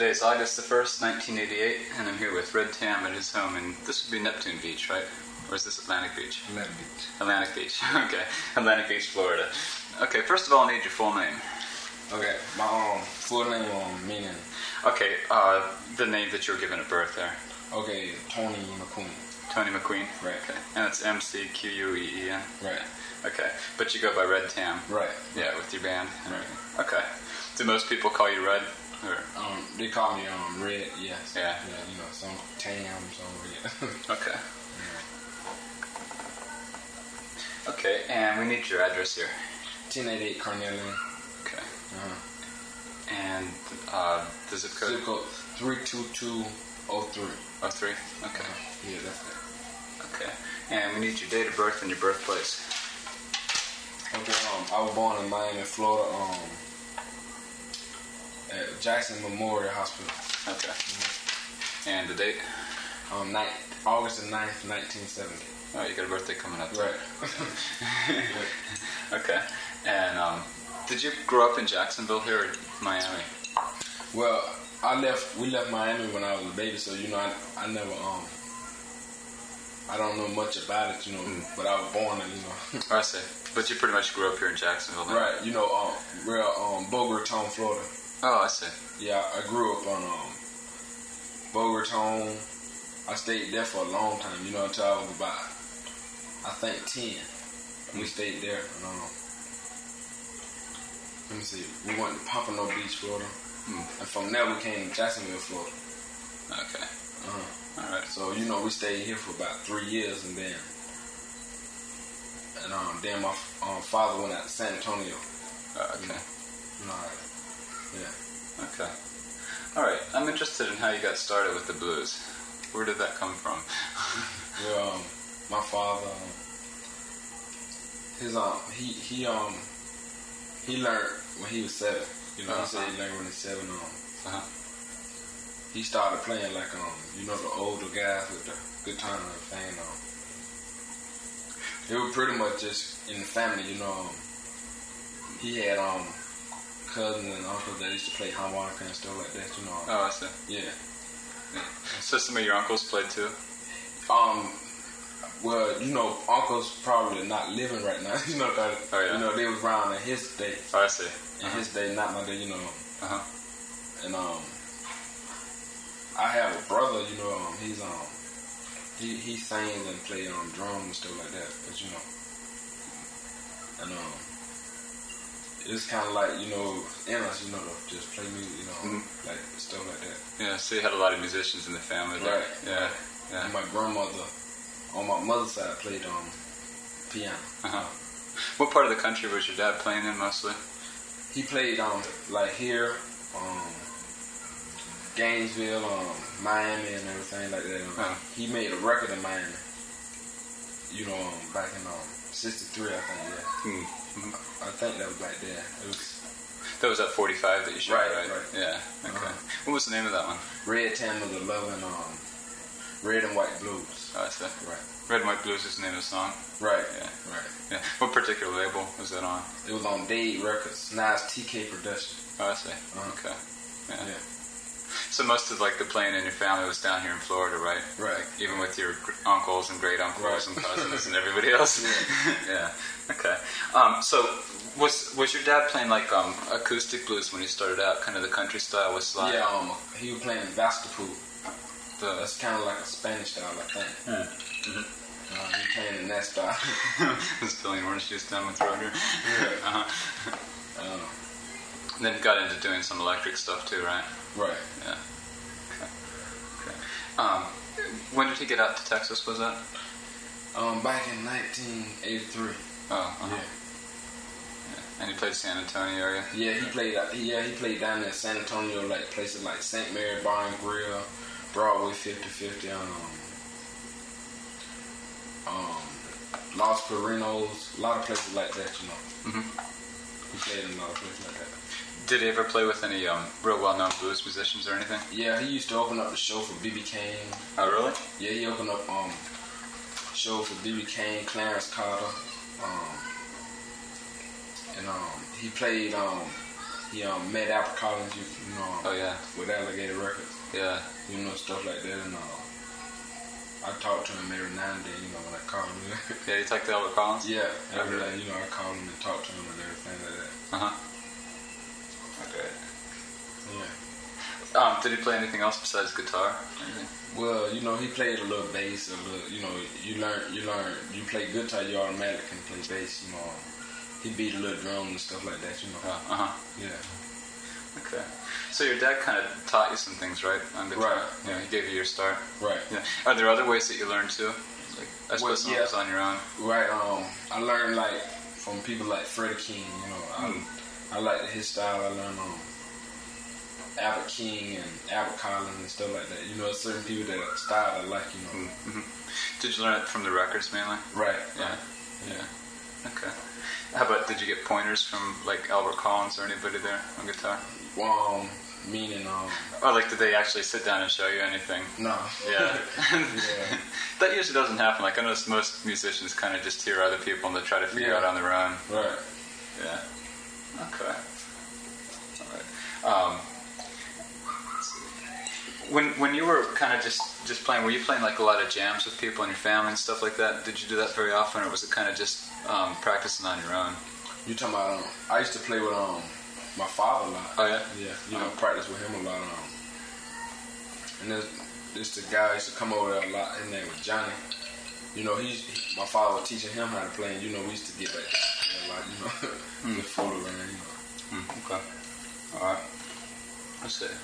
Today is August the 1st, 1988, and I'm here with Red Tam at his home, and this would be Neptune Beach, right? Or is this Atlantic Beach? Atlantic Beach. Atlantic Beach, okay. Atlantic Beach, Florida. Okay, first of all, I need your full name. Okay, my full name meaning. Okay, the name that you were given at birth there. Okay, Tony McQueen. Tony McQueen? Right. Okay. And it's McQueen? Right. Okay, but you go by Red Tam? Right. Yeah, with your band? Right. Okay. Do most people call you Red? Or? They call me Red, yes. Yeah. Yeah, you know, some Tam, some Red. Okay. Okay, and we need your address here. 1088 Carnelian. Okay. And the zip code? Zip code 32203. 03? Okay. Yeah, that's it. Okay. And we need your date of birth and your birthplace. Okay, I was born in Miami, Florida, at Jackson Memorial Hospital. Okay. And the date? August the 9th, 1970. Oh, you got a birthday coming up. Right. Okay. And did you grow up in Jacksonville here or Miami? Well, we left Miami when I was a baby, so you know I never I don't know much about it, you know, but I was born in, you know. Oh, I see. But you pretty much grew up here in Jacksonville then? Right, you know, we're Boca Raton, Florida. Oh, I see. Yeah, I grew up on Boca Raton. I stayed there for a long time, you know, until I was about, I think, 10. We stayed there. Let me see. We went to Pompano Beach, Florida. And from there we came to Jacksonville, Florida. Okay. All right. So, you know, we stayed here for about 3 years, and then my father went out to San Antonio. Okay. Yeah. Okay. All right. I'm interested in how you got started with the blues. Where did that come from? Well, my father, he learned when he was 7. You know, he said he learned when he was 7. He started playing like you know, the older guys with the guitar and everything. It was pretty much just in the family, you know. He had cousins and uncles that used to play harmonica and stuff like that, you know. Oh, I see. Yeah. So some of your uncles played too? Well, you know, uncles probably not living right now, you know, cause, you know, they was around in his day. Oh, I see. In his day, not my day, you know. And I have a brother, you know, he sings and plays drums and stuff like that, but you know, and it's kind of like, you know, in us, you know, to just play music, you know, like stuff like that. Yeah, so you had a lot of musicians in the family there. Right. Yeah. Yeah. And my grandmother, on my mother's side, played piano. What part of the country was your dad playing in mostly? He played like here, Gainesville, Miami, and everything like that. He made a record in Miami. You know, back in '63, I think. Yeah. I think that was back there. That was that 45 that you shot, right? Yeah. Okay. What was the name of that one? Red Tam of the Loving Red and White Blues. Oh, I see. Right. Red and White Blues is the name of the song. Right. Yeah. Right. Yeah. What particular label was that on? It was on Dade Records. Now it's TK Production. Oh, I see. Okay. Yeah. So most of like the playing in your family was down here in Florida, right? Right. Like, even with your uncles and great uncles and cousins and everybody else. Yeah. Okay. So was your dad playing like acoustic blues when he started out, kind of the country style with slide? Yeah. He was playing Vastapu. That's kind of like a Spanish style, I think. He playing in that style. Just spilling orange juice down my throat here. Yeah. And then got into doing some electric stuff too, right? Right. Yeah. Okay. When did he get out to Texas, was that? Back in 1983. Oh, Yeah. And he played San Antonio area? Yeah, he played down there in San Antonio, like places like St. Mary Bar and Grill, Broadway 50/50, Los Perinos, a lot of places like that, you know. He played in a lot of places like that. Did he ever play with any real well-known blues musicians or anything? Yeah, he used to open up the show for B.B. King. Oh, really? Yeah, he opened up show for B.B. King, Clarence Carter, and he played he met Albert Collins, you know, Oh yeah. with Alligator Records, Yeah. you know, stuff like that, and I talk to him every now and then, you know, when I call him. Yeah, you talked to Albert Collins? Yeah, every day, you know, I call him and talk to him and everything like that. Okay. Yeah. Did he play anything else besides guitar? Anything? Well, you know, he played a little bass, a little, you know, you play guitar, you automatically can play bass, you know. He beat a little drum and stuff like that, you know. Yeah. Okay. So your dad kind of taught you some things, right, on guitar? Right. Yeah, he gave you your start. Right. Yeah. Are there other ways that you learned too? Like, I suppose some of it was on your own. Right. I learned like from people like Freddie King. You know, I like his style. I learned Albert King and Albert Collins and stuff like that. You know, certain people that style I like. You know. Did you learn it from the records mainly? Right. Yeah. Yeah. Okay. How about, did you get pointers from like Albert Collins or anybody there on guitar? Meaning Or like, did they actually sit down and show you anything? No. Yeah. Yeah. That usually doesn't happen. Like, I notice most musicians kind of just hear other people and they try to figure out on their own. Right. Yeah. Okay. All right. Let's see. When you were kind of just playing, were you playing like a lot of jams with people in your family and stuff like that? Did you do that very often, or was it kind of just practicing on your own? You talking about? I used to play with my father a lot. Oh yeah. Yeah. You know, practice with him a lot. And this the guy used to come over there a lot. His name was Johnny. You know, my father was teaching him how to play, and you know, we used to get back a lot. You know, just fool around. You know. Okay. All right. Let's see.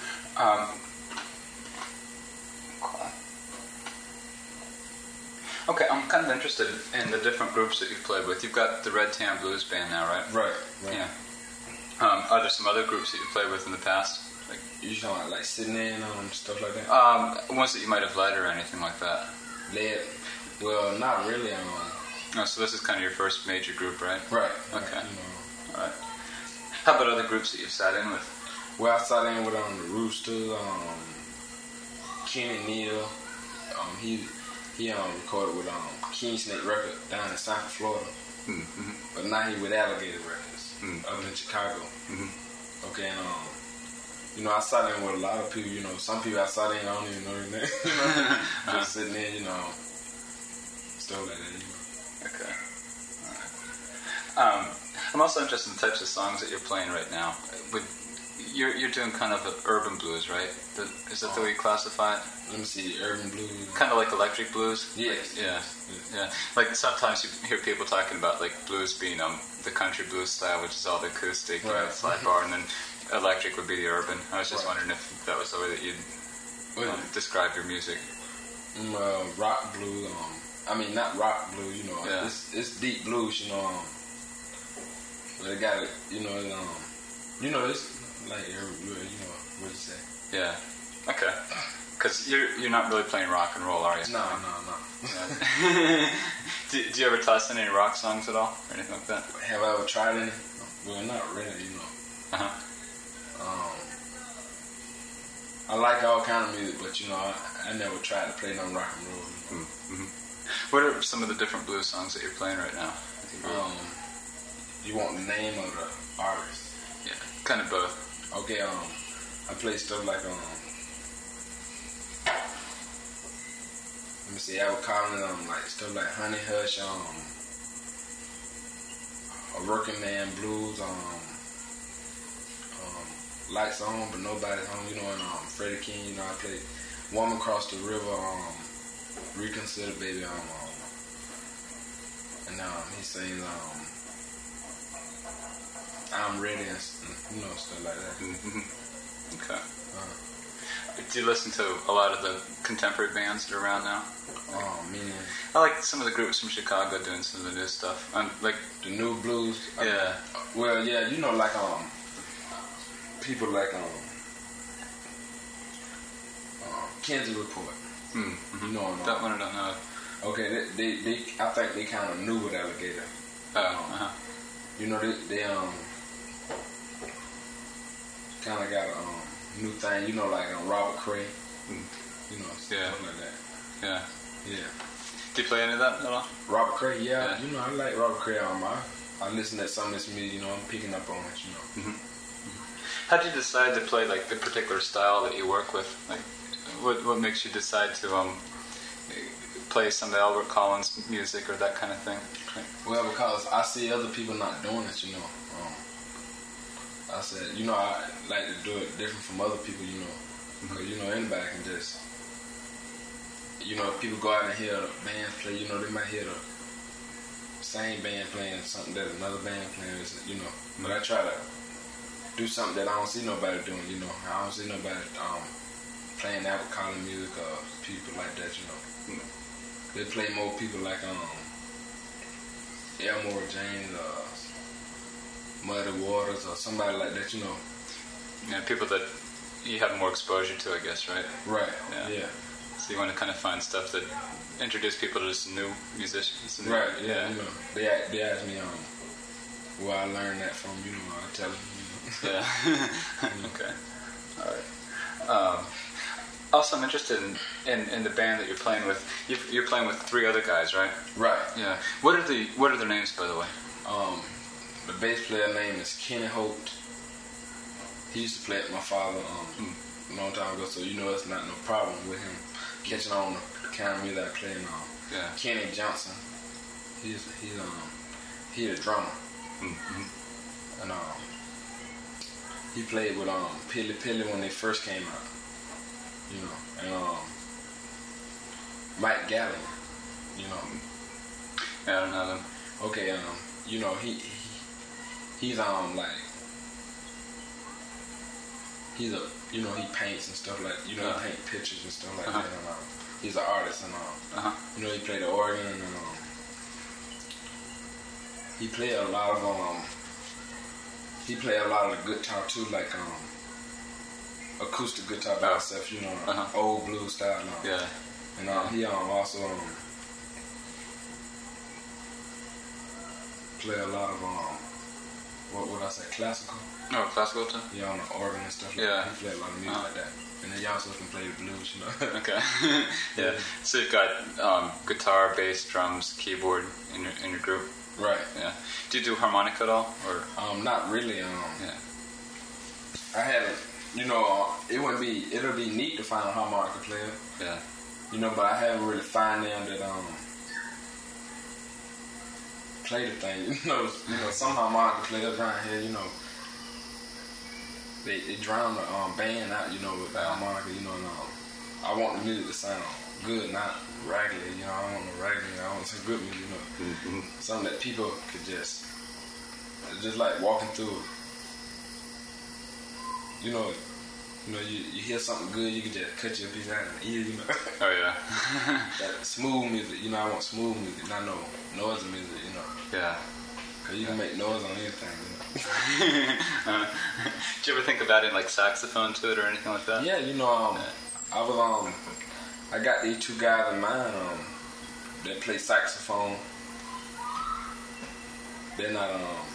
Okay, I'm kind of interested in the different groups that you've played with. You've got the Red Tan Blues Band now, right? Right. Yeah. Are there some other groups that you've played with in the past? Like, you talking about like sitting in stuff like that? Ones that you might have led or anything like that? Led? Well, not really. Oh, so this is kind of your first major group, right? Right. Okay. You know. All right. How about other groups that you've sat in with? Well, I sat in with the Roosters, Kenny Neal. He recorded with King Snake Records down in South Florida. But now he with Alligator Records up in Chicago. Okay, and you know, I sat in with a lot of people. You know, some people I sat in, I don't even know their name. You know, just sitting there, you know, stuff like that. You know. Okay. All right. I'm also interested in the types of songs that you're playing right now. You're doing kind of urban blues, right? Is that the way you classify it? Let me see, urban blues. Kind of like electric blues? Yes. Yeah. Like sometimes you hear people talking about like blues being the country blues style, which is all the acoustic, you know, slide bar, and then electric would be the urban. I was just wondering if that was the way that you'd describe your music. Rock blues. I mean, not rock blues. You know, it's deep blues. You know, but it got it. You know, it's like you know, what you say? Yeah. Okay. Because you're not really playing rock and roll, are you? No. Yeah. Do you ever toss in any rock songs at all, or anything like that? Have I ever tried any? Well, not really. You know. I like all kind of music, but you know, I never tried to play no rock and roll. What are some of the different blues songs that you're playing right now? You want the name of the artist? Yeah, kind of both. Okay, I play stuff like let me see, Albert Collins, like stuff like Honey Hush, a Working Man Blues, Lights On But Nobody's Home, you know, and Freddie King, you know, I play Woman Across the River, Reconsider Baby, and he sings I'm Ready, and you know, stuff like that. Okay. Do you listen to a lot of the contemporary bands that are around now? Meaning? I like some of the groups from Chicago doing some of the new stuff. Like the new blues. Yeah. Well, yeah, you know, like people like Kenzie Report. You know that one I don't know. Okay, they I think they kind of knew with Alligator. You know, they kind of got a new thing. You know, like Robert Cray. You know, stuff like that. Yeah. Yeah. Do you play any of that at all? Robert Cray, yeah. You know, I like Robert Cray. I listen to some of this music. You know, I'm picking up on it. You know. How did you decide to play like the particular style that you work with? Like, what makes you decide to play some Albert Collins music or that kind of thing? Well, because I see other people not doing it, you know. I said, you know, I like to do it different from other people, you know. Because, you know, anybody can just, you know, if people go out and hear bands play, you know, they might hear the same band playing something that another band playing, you know. But I try to do something that I don't see nobody doing, you know. I don't see nobody playing Albert Collins music or people like that, you know. They play more people like Elmore James or Muddy Waters or somebody like that, you know. Yeah, people that you have more exposure to, I guess, right? Right, yeah. So you want to kind of find stuff that introduce people to just new musicians. Right, yeah, you know. They ask me where I learned that from, you know, I tell them, you know. Yeah. Okay. All right. Also, I'm interested in the band that you're playing with. You're playing with 3 other guys, right? Right. Yeah. What are their names, by the way? The bass player name is Kenny Holt. He used to play with my father a long time ago, so you know it's not no problem with him catching on the kind of music I play now. Yeah. Kenny Johnson. He's a drummer. Mm-hmm. And he played with Pilly Pilly when they first came out. You know, and Mike Gallagher, you know. Yeah, I don't know them. Okay, you know, he's he's a, you know, he paints and stuff like, you know, he paint pictures and stuff like that. And, he's an artist and you know, he played the organ and he played a lot of the guitar too, like acoustic guitar by himself, you know, old blues style. Yeah. And he also play a lot of what would I say, classical? Oh, classical too? Yeah, on the organ and stuff like that. He played a lot of music like that. And then he also can play the blues, you know. Okay. Yeah. So you've got guitar, bass, drums, keyboard in your group. Right. Yeah. Do you do harmonica at all, or? Not really. Yeah. I haven't. You know, it'll be neat to find a harmonica player. Yeah. You know, but I haven't really found them that play the thing. You know, some harmonica players around here, you know, they drown the band out, you know, with the harmonica, you know, and I want the music to sound good, not raggedy, you know. I don't want no raggedy, I want some good music, you know. Mm-hmm. Something that people could just like walking through. You know, you hear something good, you can just cut your piece out of the ear, you know. Oh yeah. That smooth music, you know. I want smooth music, not no noisy music, you know. Yeah. Cause you can make noise on anything, you know. Did you ever think about adding like saxophone to it or anything like that? Yeah, you know, I got these 2 guys in mind that play saxophone. They're not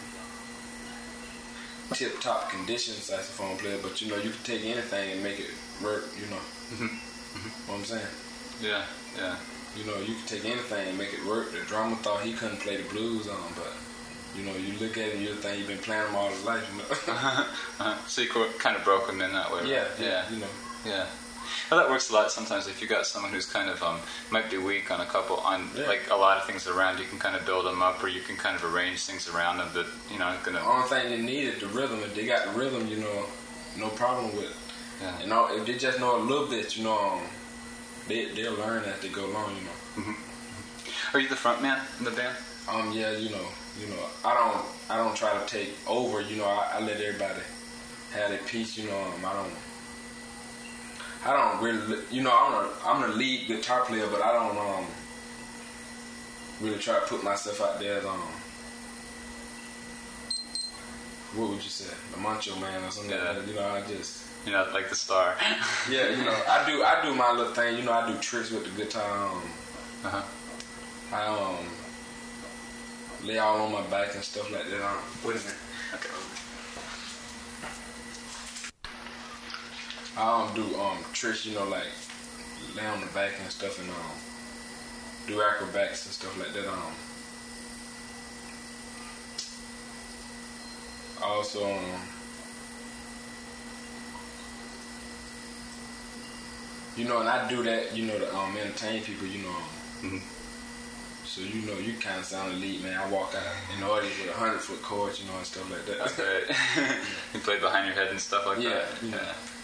tip-top condition saxophone player, but you know, you can take anything and make it work, you know. Mm-hmm. What I'm saying? Yeah, yeah. You know, you can take anything and make it work. The drummer thought he couldn't play the blues but you know, you look at it and you think you've been playing them all his life, you know. So you kind of broke him in that way, right? Yeah, you know. Yeah. Well, that works a lot sometimes. If you got someone who's kind of might be weak on like a lot of things around, you can kind of build them up, or you can kind of arrange things around them that, you know, gonna. The only thing they need is the rhythm. If they got the rhythm, you know, no problem with it. Yeah. You know, if they just know a little bit, you know, they'll learn as they go along, you know. Mm-hmm. Are you the front man in the band? Yeah, you know, I don't try to take over. You know, I let everybody have their piece. You know, I don't really, you know, I'm the lead guitar player, but I don't really try to put myself out there as what would you say, the macho man or something like that. You know, I just. You're not like the star. Yeah, you know, I do my little thing. You know, I do tricks with the guitar. I lay all on my back and stuff like that. Wait a minute. Okay. I do tricks, you know, like lay on the back and stuff, and do acrobatics and stuff like that. Also You know, and I do that, you know, to entertain people, you know. Mhm. So, you know, you kind of sound elite, man. I walk out in the audience with 100-foot chords, you know, and stuff like that. That's right. You play behind your head and stuff like that? Yeah.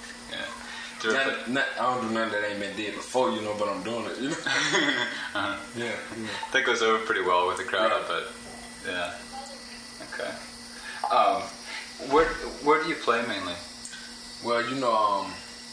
Yeah. I don't do nothing that ain't been did before, you know, but I'm doing it, you know. Uh-huh. Yeah. That goes over pretty well with the crowd, I bet. Yeah. Okay. Where do you play mainly? Well, you know,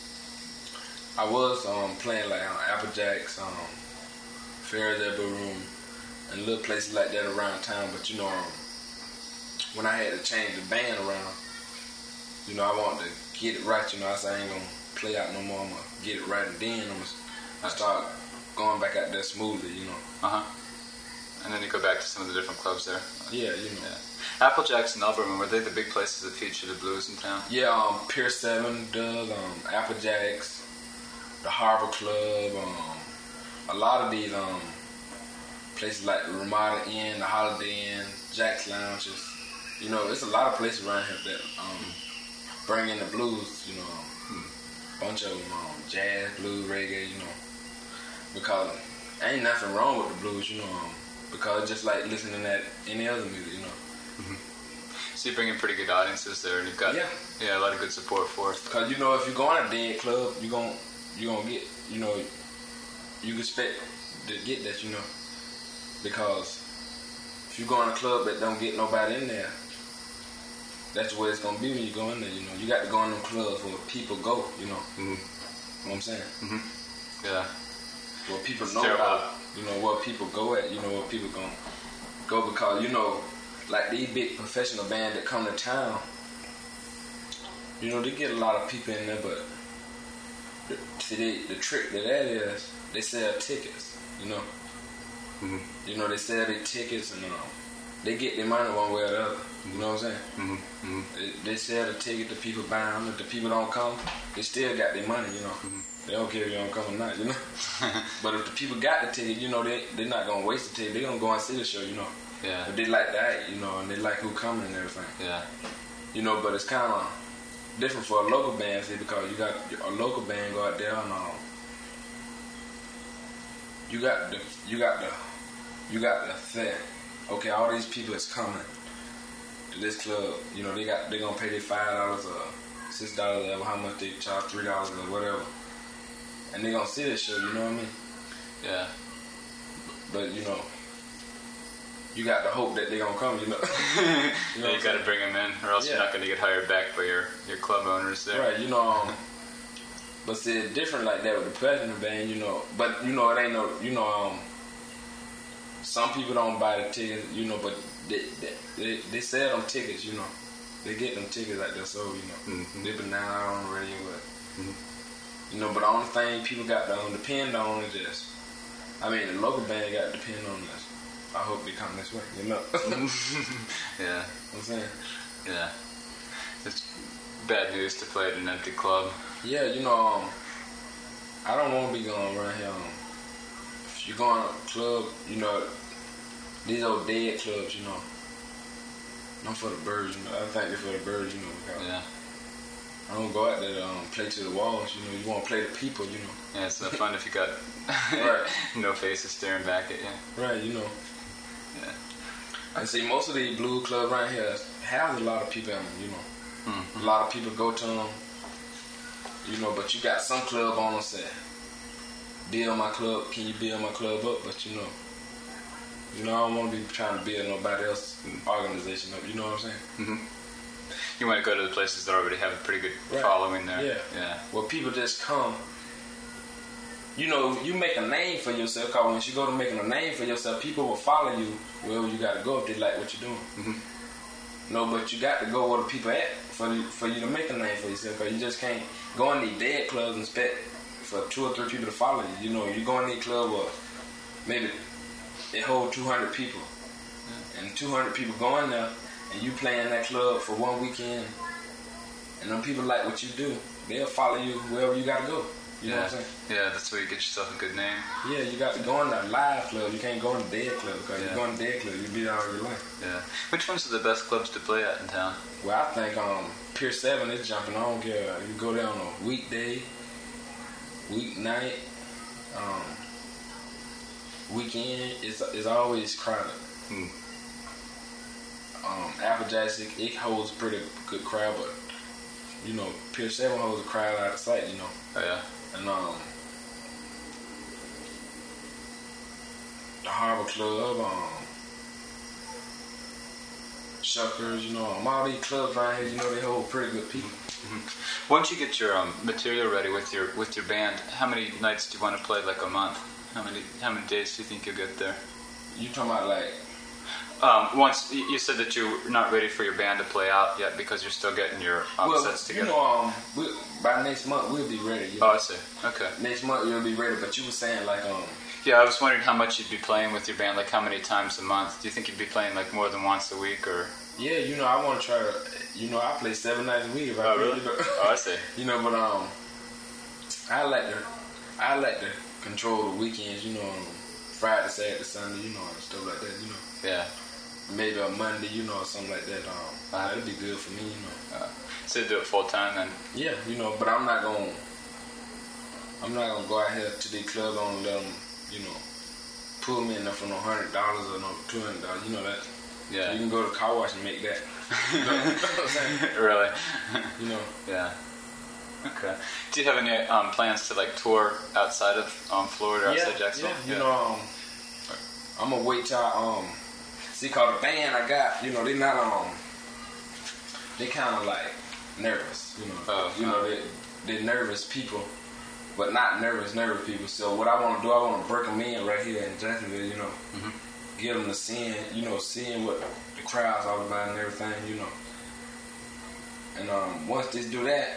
I was playing like on Apple Jacks, Ferris Elbow Room, and little places like that around town. But you know, when I had to change the band around, you know, I wanted to get it right. You know, I said I ain't gonna play out no more. I'm gonna get it right, and then I'm gonna start going back out there smoothly. You know. And then you go back to some of the different clubs there. Yeah, you know. Yeah. Applejack's and Alberman, were they the big places that feature the blues in town? Yeah, Pier 7 does, Applejack's, the Harbor Club, a lot of these places like the Ramada Inn, the Holiday Inn, Jack's Lounges. You know, there's a lot of places around here that bring in the blues, you know, bunch of them, jazz, blues, reggae, you know, because ain't nothing wrong with the blues, you know, because it's just like listening to any other music, you know. So you bring in pretty good audiences there, and you've got a lot of good support for it. Because you know, if you go in a dead club, you gonna get, you know, you can expect to get that, you know, because if you go in a club that don't get nobody in there, that's the way it's gonna be when you go in there. You know, you got to go in them clubs where people go. You know, you know what I'm saying? Yeah. Where people know about, you know, where people go at. You know, where people gonna go, because you know, like these big professional bands that come to town, you know, they get a lot of people in there, but the trick to that is they sell tickets, you know. You know, they sell their tickets and they get their money one way or the other. You know what I'm saying? They sell the ticket, the people buy them. If the people don't come, they still got their money, you know. They don't care if you don't come or not, you know. But if the people got the ticket, you know, they're not going to waste the ticket. They're going to go and see the show, you know. Yeah. If they like that, you know, and they like who coming and everything. Yeah. You know, but it's kind of different for a local band, see, because you got a local band go out there and you got the thing. Okay, all these people is coming to this club. You know, they gonna pay their $5 or $6 or how much they charge, $3 or whatever, and they gonna see this show. You know what I mean? Yeah. But you know, you got to hope that they gonna come. You know. You got to bring them in, or else you're not gonna get hired back by your club owners there. Right. You know. But see, it's different like that with the professional band, you know. But you know, it ain't no, you know, some people don't buy the tickets, you know, but they sell them tickets, you know. They get them tickets like that, so you know, they've been out on the radio, but you know. But the only thing people got to depend on is this. I mean, the local band got to depend on this. I hope they come this way, you know. Yeah. I'm saying. Yeah. It's bad news to play at an empty club. Yeah, you know, I don't want to be going around here. If you're going to a club, you know, these old dead clubs, you know, not for the birds, you know. I think they're for the birds, you know. Because I don't go out there to play to the walls, you know. You want to play to people, you know. Yeah, it's not fun if you got no faces staring back at you. Right, you know. Yeah. I see most of these blues clubs around here have a lot of people in them, you know. A lot of people go to them. You know, but you got some club owners say, build my club, can you build my club up? But you know, I don't want to be trying to build nobody else's organization up, you know what I'm saying? You want to go to the places that already have a pretty good following there. Yeah. Well, people just come, you know, you make a name for yourself, because once you go to making a name for yourself, people will follow you wherever you got to go if they like what you're doing. No, but you got to go where the people at for you to make a name for yourself. Because you just can't go in these dead clubs and expect for 2 or 3 people to follow you. You know, you go in these clubs where maybe it hold 200 people, and 200 people go in there, and you play in that club for one weekend, and them people like what you do, they'll follow you wherever you got to go. You know what I'm saying? Yeah, that's where you get yourself a good name. Yeah, you got to go in the live club. You can't go in the dead club, because you go in the dead club, you'll be there all your life. Yeah. Which ones are the best clubs to play at in town? Well, I think Pier 7 is jumping. I don't care. You go there on a weekday, weeknight, weekend, it's always crowded. Applejack's, it holds a pretty good crowd, but you know, Pier 7 holds a crowd out of sight, you know. Oh yeah. And the Harbor Club, Shuckers, you know, all these clubs around here, you know, they hold pretty good people. Once you get your material ready with your band, how many nights do you want to play? Like a month? How many days do you think you'll get there? You talking about like? Once you said that you're not ready for your band to play out yet because you're still getting your sets together. You know, by next month we'll be ready. You know? Oh, I see. Okay. Next month you'll be ready, but you were saying like Yeah, I was wondering how much you'd be playing with your band, like how many times a month. Do you think you'd be playing like more than once a week, or? Yeah, you know, I want to try to. You know, I play 7 nights a week. If I really? Oh, I see. You know, but I like to control the weekends. You know, Friday, Saturday, Sunday. You know, and stuff like that. You know. Yeah. Maybe a Monday, you know, or something like that. That'd be good for me, you know. So you do it full time then? Yeah, you know, but I'm not gonna go out here to the club and let them, you know, pull me in there for no $100 or no $200. You know that. Yeah. You can go to the car wash and make that. You know what I'm saying? Really? You know. Yeah. Okay. Do you have any plans to like tour outside of Florida, outside Jacksonville? Yeah. You know, I'm gonna wait till see, cause the band I got, you know, they not they kind of like nervous, you know. They're nervous people, but not nervous people. So what I want to do, I want to break them in right here in Jacksonville, you know, get them to seeing what the crowd's all about and everything, you know. And once they do that,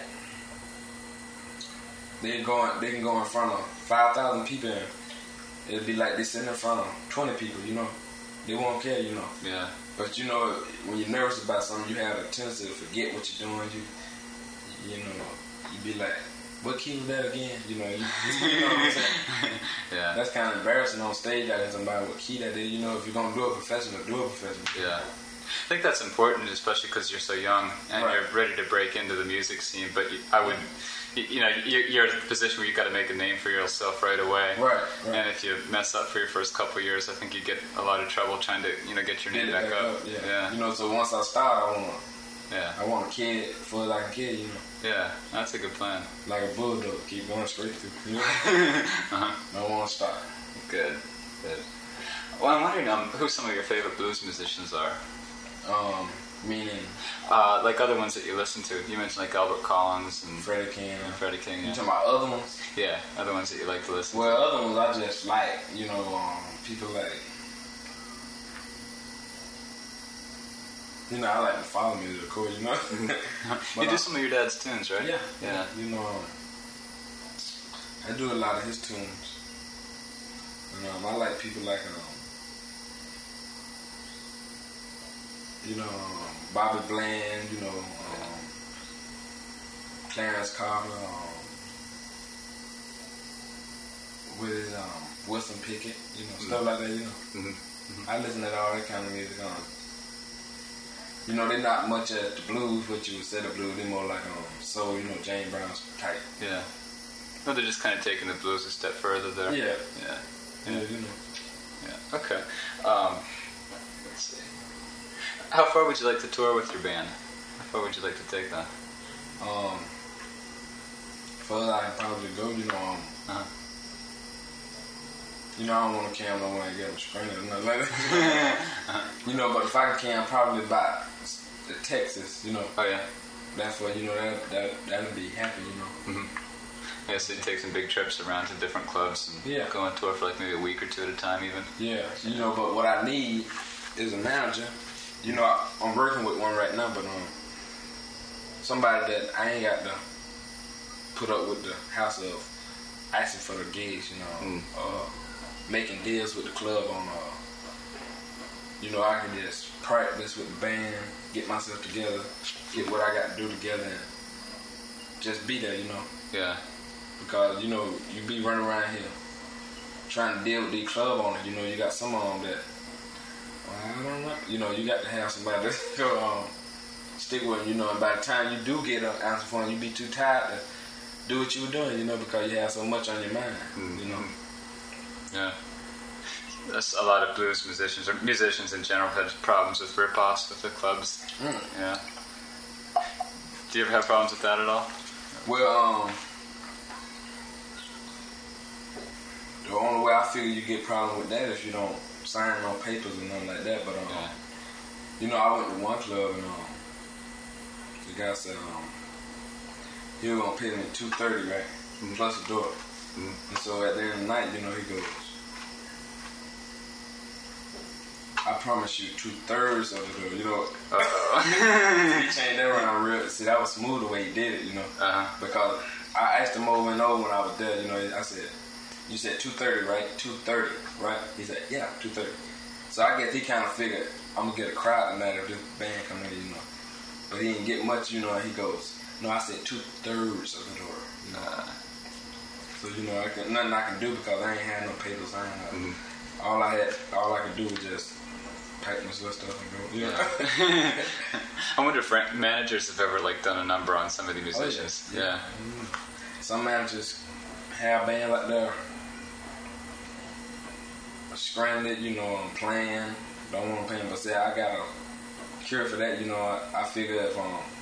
they can go in front of 5,000 people, and it'll be like they sitting in front of 20 people, you know. They won't care, you know. Yeah. But you know, when you're nervous about something, you have a tendency to forget what you're doing. You know, you be like, "What key was that again?" You know, you know what I'm saying? Yeah. That's kind of embarrassing on stage, asking somebody what key that is. You know, if you're gonna do it professional, do it professional. Yeah. I think that's important, especially because you're so young and you're ready to break into the music scene. But I would. You know, you're in a position where you've got to make a name for yourself right away. Right. And if you mess up for your first couple of years, I think you get a lot of trouble trying to, you know, get your name back up. Yeah. You know, so once I start, I want to kid full like a kid, you know. Yeah, that's a good plan. Like a bulldog, keep going straight through. You know? Don't want to stop. Good. Well, I'm wondering who some of your favorite blues musicians are. Meaning? Like other ones that you listen to. You mentioned like Albert Collins and Freddie King. Yeah. You talking about other ones? Yeah, other ones that you like to listen to. Well, other ones I just like, you know, people like, you know, I like to follow music, of course, you know. You do some of your dad's tunes, right? Yeah. You know, I do a lot of his tunes. And I like people like, you know, Bobby Bland, you know, Clarence Carter, with Wilson Pickett, you know, stuff like that, you know. I listen to all that kind of music. You know, they're not much at the blues, what you would say the blues. They're more like soul, you know, James Brown's type. Yeah. Well, they're just kind of taking the blues a step further there. Yeah. You know. Yeah. Okay. Let's see. How far would you like to tour with your band? How far would you like to take that? Further I can probably go, you know. You know, I don't want to camp nowhere and get them screened or nothing like that. You know, but if I can camp, probably by the Texas, you know. Oh, yeah. That's where, you know, that'll be happy, you know. Yeah, so you take some big trips around to different clubs and go on tour for like maybe a week or two at a time even. Yeah, you know, but what I need is a manager. You know, I'm working with one right now, but somebody that I ain't got to put up with the house of asking for the gigs, you know, making deals with the club on, you know, I can just practice with the band, get myself together, get what I got to do together, and just be there, you know. Yeah. Because, you know, you be running around here trying to deal with these club owners, you know, you got some of them that, I don't know. You know, you got to have somebody to go stick with them, you know, and by the time you do get an answer phone, you be too tired to do what you were doing, you know, because you have so much on your mind, you know. Yeah. That's a lot of blues musicians, or musicians in general, had problems with rip-offs with the clubs. Yeah. Do you ever have problems with that at all? Well, the only way I figure you get problems with that is if you don't sign no papers and nothing like that. But you know, I went to one club and the guy said he was gonna pay me $230, right, plus the door. And so at the end of the night, you know, he goes, I promise you 2/3 of the door, you know. He changed that around real. See, that was smooth the way he did it, you know. Because I asked him over and over when I was there, you know. I said, you said 2:30, right? 2:30, right? He said, yeah, 2:30. So I guess he kind of figured I'm gonna get a crowd tonight if this band come in, you know. But he didn't get much, you know. And he goes, no, I said 2/3 of the door, you know. So you know, nothing I can do because I ain't had no papers signed. All I could do was just pack my stuff and go. Yeah. I wonder if managers have ever like done a number on some of the musicians. Oh, yeah. Some managers have bands like that stranded, you know, playing, don't want to pay them. But say I got a cure for that, you know. I figure if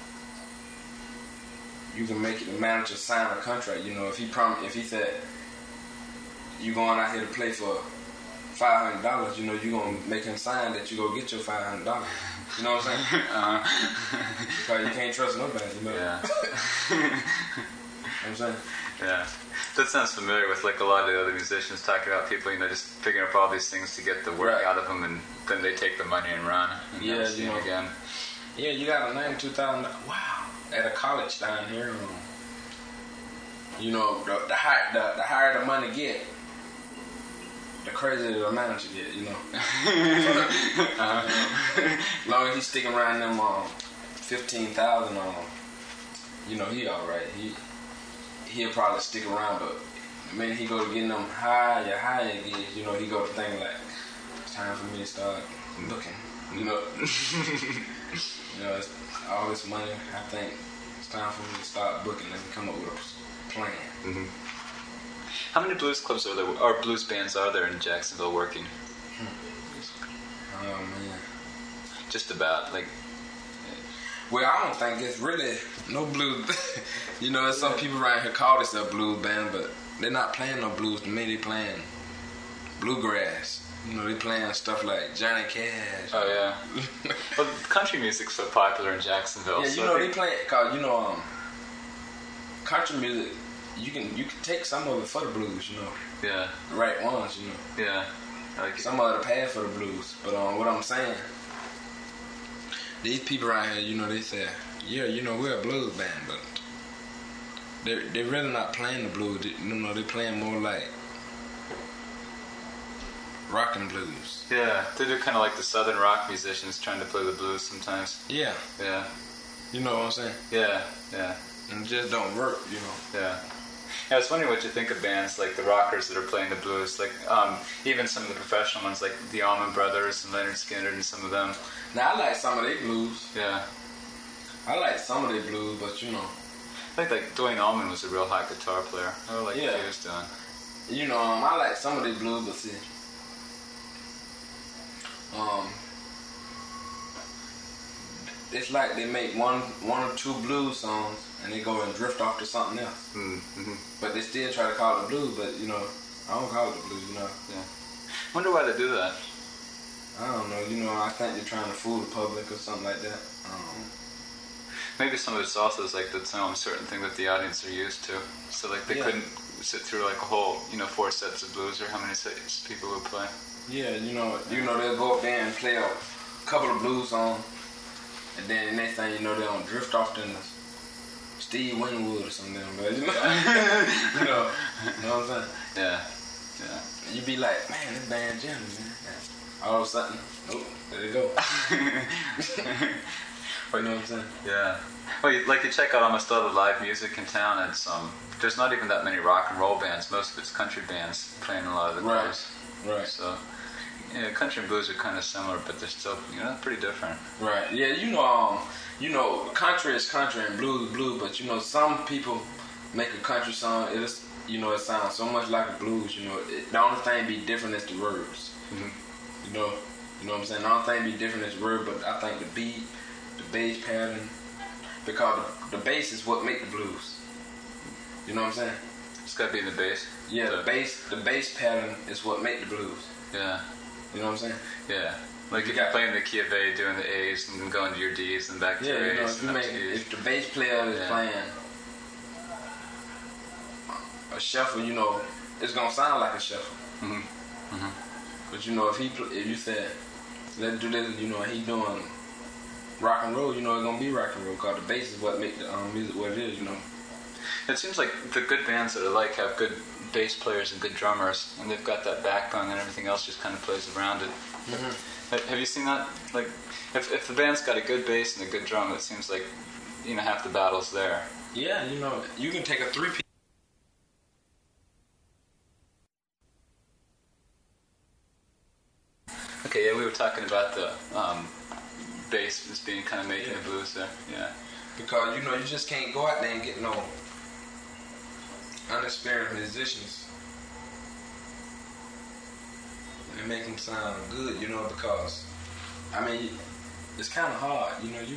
you can make the manager sign a contract, you know, if he said you going out here to play for $500, you know, you gonna make him sign that you go get your $500. You know what I'm saying? Because you can't trust nobody, you know. Yeah. You know what I'm saying? Yeah. That sounds familiar with like a lot of the other musicians talking about people, you know, just figuring up all these things to get the work out of them, and then they take the money and run and never see them again. Yeah, you got a $92,000. Wow. At a college down here, you know, the higher the money get, the crazier the manager get, you know. As long as he's sticking around them 15,000 you know, he all right. He'll probably stick around, but the minute he go to getting them higher gigs, you know, he go to think like, it's time for me to start looking, you know. You know, it's all this money. I think it's time for me to start booking and come up with a plan. How many blues clubs are there, or blues bands are there in Jacksonville working? Oh man, just about like. Well, I don't think it's really no blues. You know, there's some people around here call this a blues band, but they're not playing no blues to me. They playing bluegrass. You know, they playing stuff like Johnny Cash. Oh yeah. Well, country music's so popular in Jacksonville. Yeah, you know they play cause you know country music. You can take some of it for the blues. You know. Yeah. The right ones. You know. Yeah. I like some of it pass for the blues, but what I'm saying. These people around here, you know, they say, yeah, you know, we're a blues band, but they're really not playing the blues. You know, they're playing more like rock and blues. Yeah, they do kind of like the southern rock musicians trying to play the blues sometimes. Yeah. Yeah. You know what I'm saying? Yeah, yeah. And it just don't work, you know. Yeah. Yeah, I was wondering what you think of bands like the rockers that are playing the blues, like even some of the professional ones like the Allman Brothers and Leonard Skinner and some of them. Now, I like some of their blues. Yeah. I like some of their blues, but you know. I think like Duane Allman was a real hot guitar player. I like what he was doing. You know, I like some of their blues, but see, it's like they make one or two blues songs and they go and drift off to something else. But they still try to call it blues, but you know, I don't call it the blues, you know. Yeah. Wonder why they do that. I don't know, you know, I think they're trying to fool the public or something like that. Maybe some of it's also is like that's a certain thing that the audience are used to. So like they couldn't sit through like a whole, 4 sets of blues, or how many sets people would play. Yeah, you know, they'll go up there and play a couple of blues songs, and then the next thing you know, they'll drift off to Steve Winwood or something, but you know, you know what I'm saying? Yeah, yeah. You be like, man, this band jamming, man. All of a sudden, oh, there you go. You know what I'm saying? Yeah. Well, you check out almost all the live music in town. It's there's not even that many rock and roll bands. Most of it's country bands playing a lot of the blues. Right. So, yeah, country and blues are kind of similar, but they're still, pretty different. Right. Yeah. You know, country is country and blues, but you know, some people make a country song, it sounds so much like a blues. The only thing be different is the words. Mm-hmm. You know what I'm saying? The only thing be different is the word, but I think the beat, the bass pattern, because the bass is what make the blues. You know what I'm saying? It's got to be in the bass. Yeah, the bass pattern is what make the blues. Yeah. You know what I'm saying? Yeah. Like if you're playing the key of A, doing the A's, and then going to your D's, and back to your A's. If the bass player is playing a shuffle, it's gonna sound like a shuffle. Mm-hmm. Mm-hmm. But if you said, let's do this, he doing rock and roll, it's gonna be rock and roll, because the bass is what make the music what it is. It seems like the good bands that I like have good bass players and good drummers, and they've got that backbone, and everything else just kind of plays around it. Mm-hmm. Have you seen that? Like, if the band's got a good bass and a good drum, it seems like half the battle's there. Yeah, you can take a 3-piece. Okay, yeah, we were talking about the bass as being kind of making the blues there. Yeah. Because you just can't go out there and get no unexperienced musicians and make them sound good, because it's kind of hard,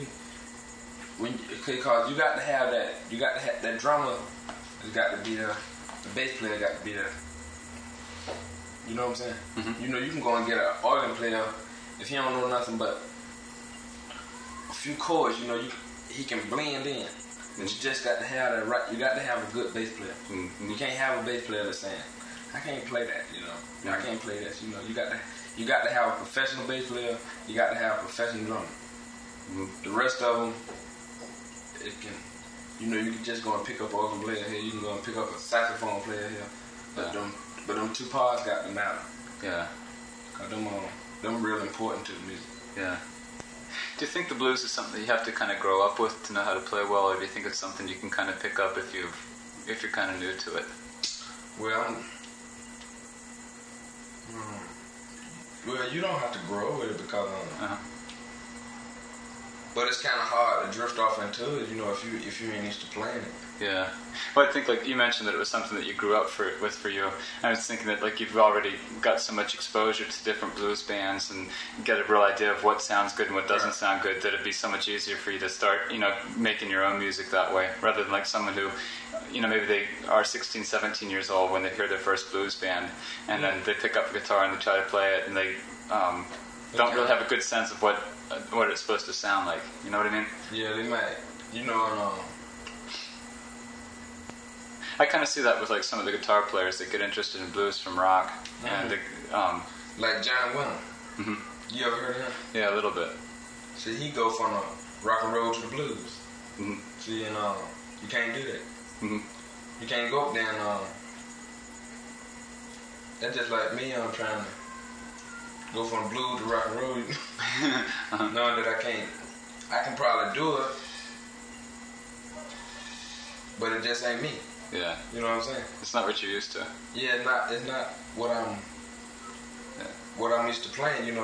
because you got to have that drummer has got to be there, the bass player got to be there. You know what I'm saying? Mm-hmm. You can go and get an organ player if he don't know nothing but a few chords. He can blend in. But you just got to have that right. You got to have a good bass player. Mm-hmm. You can't have a bass player that's saying, "I can't play that." Mm-hmm. I can't play that. You got to have a professional bass player. You got to have a professional drummer. Mm-hmm. The rest of them, it can. You can just go and pick up an organ player here. You can go and pick up a saxophone player here. But them two parts got to matter. Yeah. Cause them real important to the music. Yeah. Do you think the blues is something that you have to kind of grow up with to know how to play well, or do you think it's something you can kind of pick up if you're kind of new to it? Well, you don't have to grow with it because, but it's kind of hard to drift off into it, if you ain't used to playing it. Yeah. Well, I think like you mentioned that it was something that you grew up with for you. I was thinking that like you've already got so much exposure to different blues bands and get a real idea of what sounds good and what doesn't sound good, that it'd be so much easier for you to start, making your own music that way, rather than like someone who, maybe they are 16, 17 years old when they hear their first blues band, and then they pick up a guitar and they try to play it, and they don't really have a good sense of what it's supposed to sound like. You know what I mean? Yeah, they might. I kind of see that with like some of the guitar players that get interested in blues from rock, and like John Wayne. Mm-hmm. You ever heard of him? Yeah, a little bit. See, he go from the rock and roll to the blues. Mm-hmm. See, and you can't do that. Mm-hmm. You can't go up there and that's just like me. I'm trying to go from blues to rock and roll. Knowing that I can probably do it, but it just ain't me. Yeah. You know what I'm saying? It's not what you're used to. Yeah, it's not what I'm used to playing, and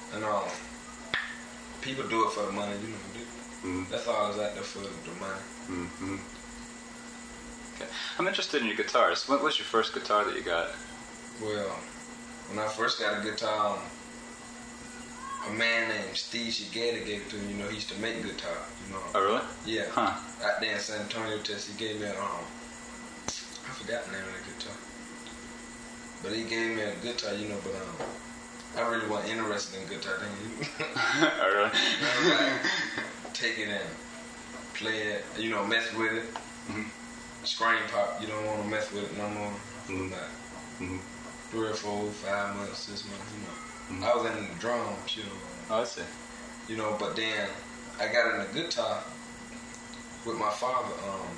people do it for the money, Mm-hmm. That's all it's out there for, the money. Mm-hmm. Okay. I'm interested in your guitars. What was your first guitar that you got? Well, when I first got a guitar, a man named Steve Shigeta gave it to me. He used to make guitars. Oh, really? Yeah. Huh. Out there in San Antonio, Texas, he gave me I forgot the name of the guitar. But he gave me a guitar, but I really wasn't interested in guitar then. Oh, really? Take it and play it, mess with it. Mm-hmm. Screen pop, you don't want to mess with it no more. Mm-hmm. Like Mm-hmm. 3 or 4, 5 months, 6 months, Mm-hmm. I was in the drums, Oh, I see. But then I got in the guitar with my father,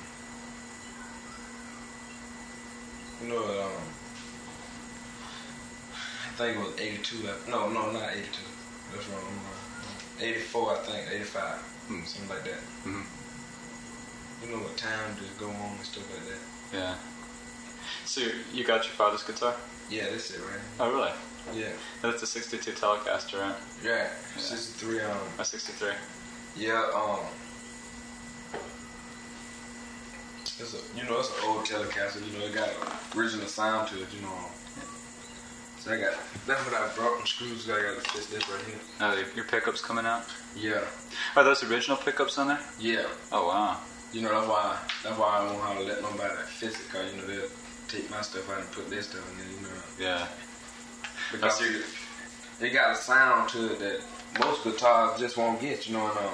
I think it was 82. No, not 82. That's wrong. 84, I think, 85, something like that. Mm-hmm. You know what time just go on and stuff like that. Yeah. So you got your father's guitar? Yeah, that's it, right? Oh, really? Yeah. That's a 62 Telecaster, right? Yeah, 63. A 63. Yeah. it's an old Telecaster. You know, it got an original sound to it. You know. So that's what I brought from screws. I got to fix this right here. Oh, your pickups coming out? Yeah. Are those original pickups on there? Yeah. Oh wow. You know, that's why I don't know how to let nobody fix it, cause you know they'll take my stuff out and put their stuff in there. You know. Yeah. Because it got a sound to it that most guitars just won't get. You know, and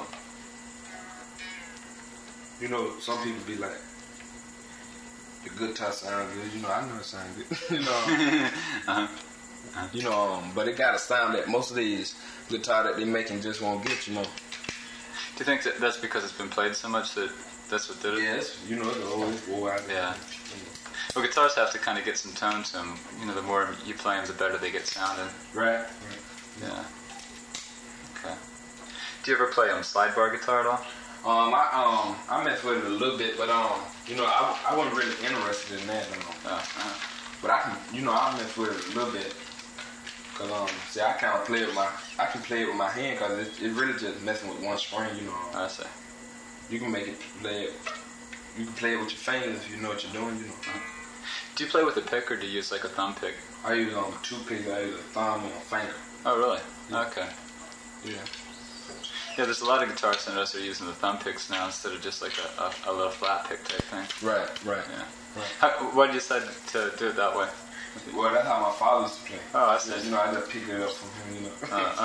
you know, some people be like, the guitar sound good. You know, I know it sound good. You know. You know, but it got a sound that most of these guitar that they making just won't get. You know. Do you think that's because it's been played so much that that's what did it? Yes, you know, it's always go out there. Yeah. Well, guitars have to kind of get some tone to them. You know, the more you play them, the better they get sounding. Right. Yeah. Okay. Do you ever play slide bar guitar at all? I mess with it a little bit, but you know, I wasn't really interested in that. But I mess with it a little bit. Cause see, I can play it with my hand, cause it really just messing with one string, you know. I see. You can make it play it. You can play it with your fingers if you know what you're doing, you know. Do you play with a pick or do you use like a thumb pick? I use two picks. I use a thumb and a finger. Oh, really? Yeah. Okay. Yeah. Yeah, there's a lot of guitarists that are using the thumb picks now instead of just like a little flat pick type thing. Right. Yeah. Right. Why did you decide to do it that way? Well, that's how my father used to play. Oh, I see. You know, I just picked it up from him, you know.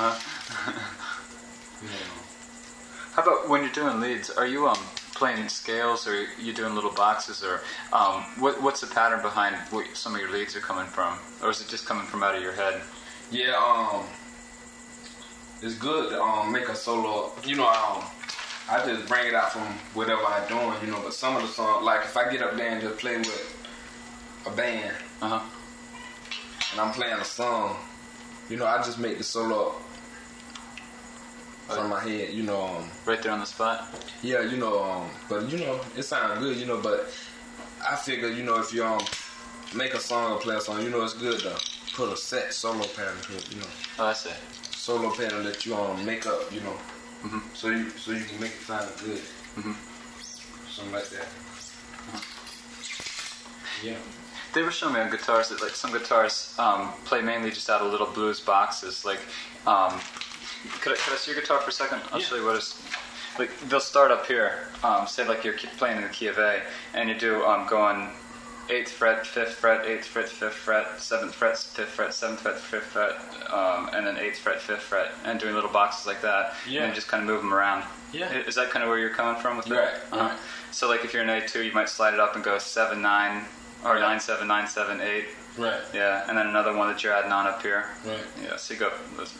You know. How about when you're doing leads? Are you playing scales, or are you doing little boxes, or what's the pattern behind what some of your leads are coming from, or is it just coming from out of your head? Yeah, it's good to make a solo. You know, I just bring it out from whatever I'm doing. You know, but some of the songs, like if I get up there and just play with a band, and I'm playing a song, you know, I just make the solo from my head, you know. Right there on the spot? Yeah, you know, but you know, it sounds good, you know, but I figure, you know, if you make a song or play a song, you know, it's good to put a set solo pattern to it, you know. Oh, I see. Solo pattern that you make up, you know, so you can make it sound good, something like that. Yeah. They were showing me on guitars that like some guitars play mainly just out of little blues boxes. Like, could I see your guitar for a second? I'll show you what it's like. They'll start up here. Say like you're playing in the key of A, and you do going 8th fret, 5th fret, 8th fret, 5th fret, 7th fret, 5th fret, 7th fret, 5th fret, and then 8th fret, 5th fret, and doing little boxes like that. Yeah. And just kind of move them around. Yeah. Is that kind of where you're coming from with that? Right. So like if you're in A2, you might slide it up and go 7, 9. Or 9, 7, 9, 7, 8. Right. Yeah, and then another one that you're adding on up here. Right. Yeah, so you go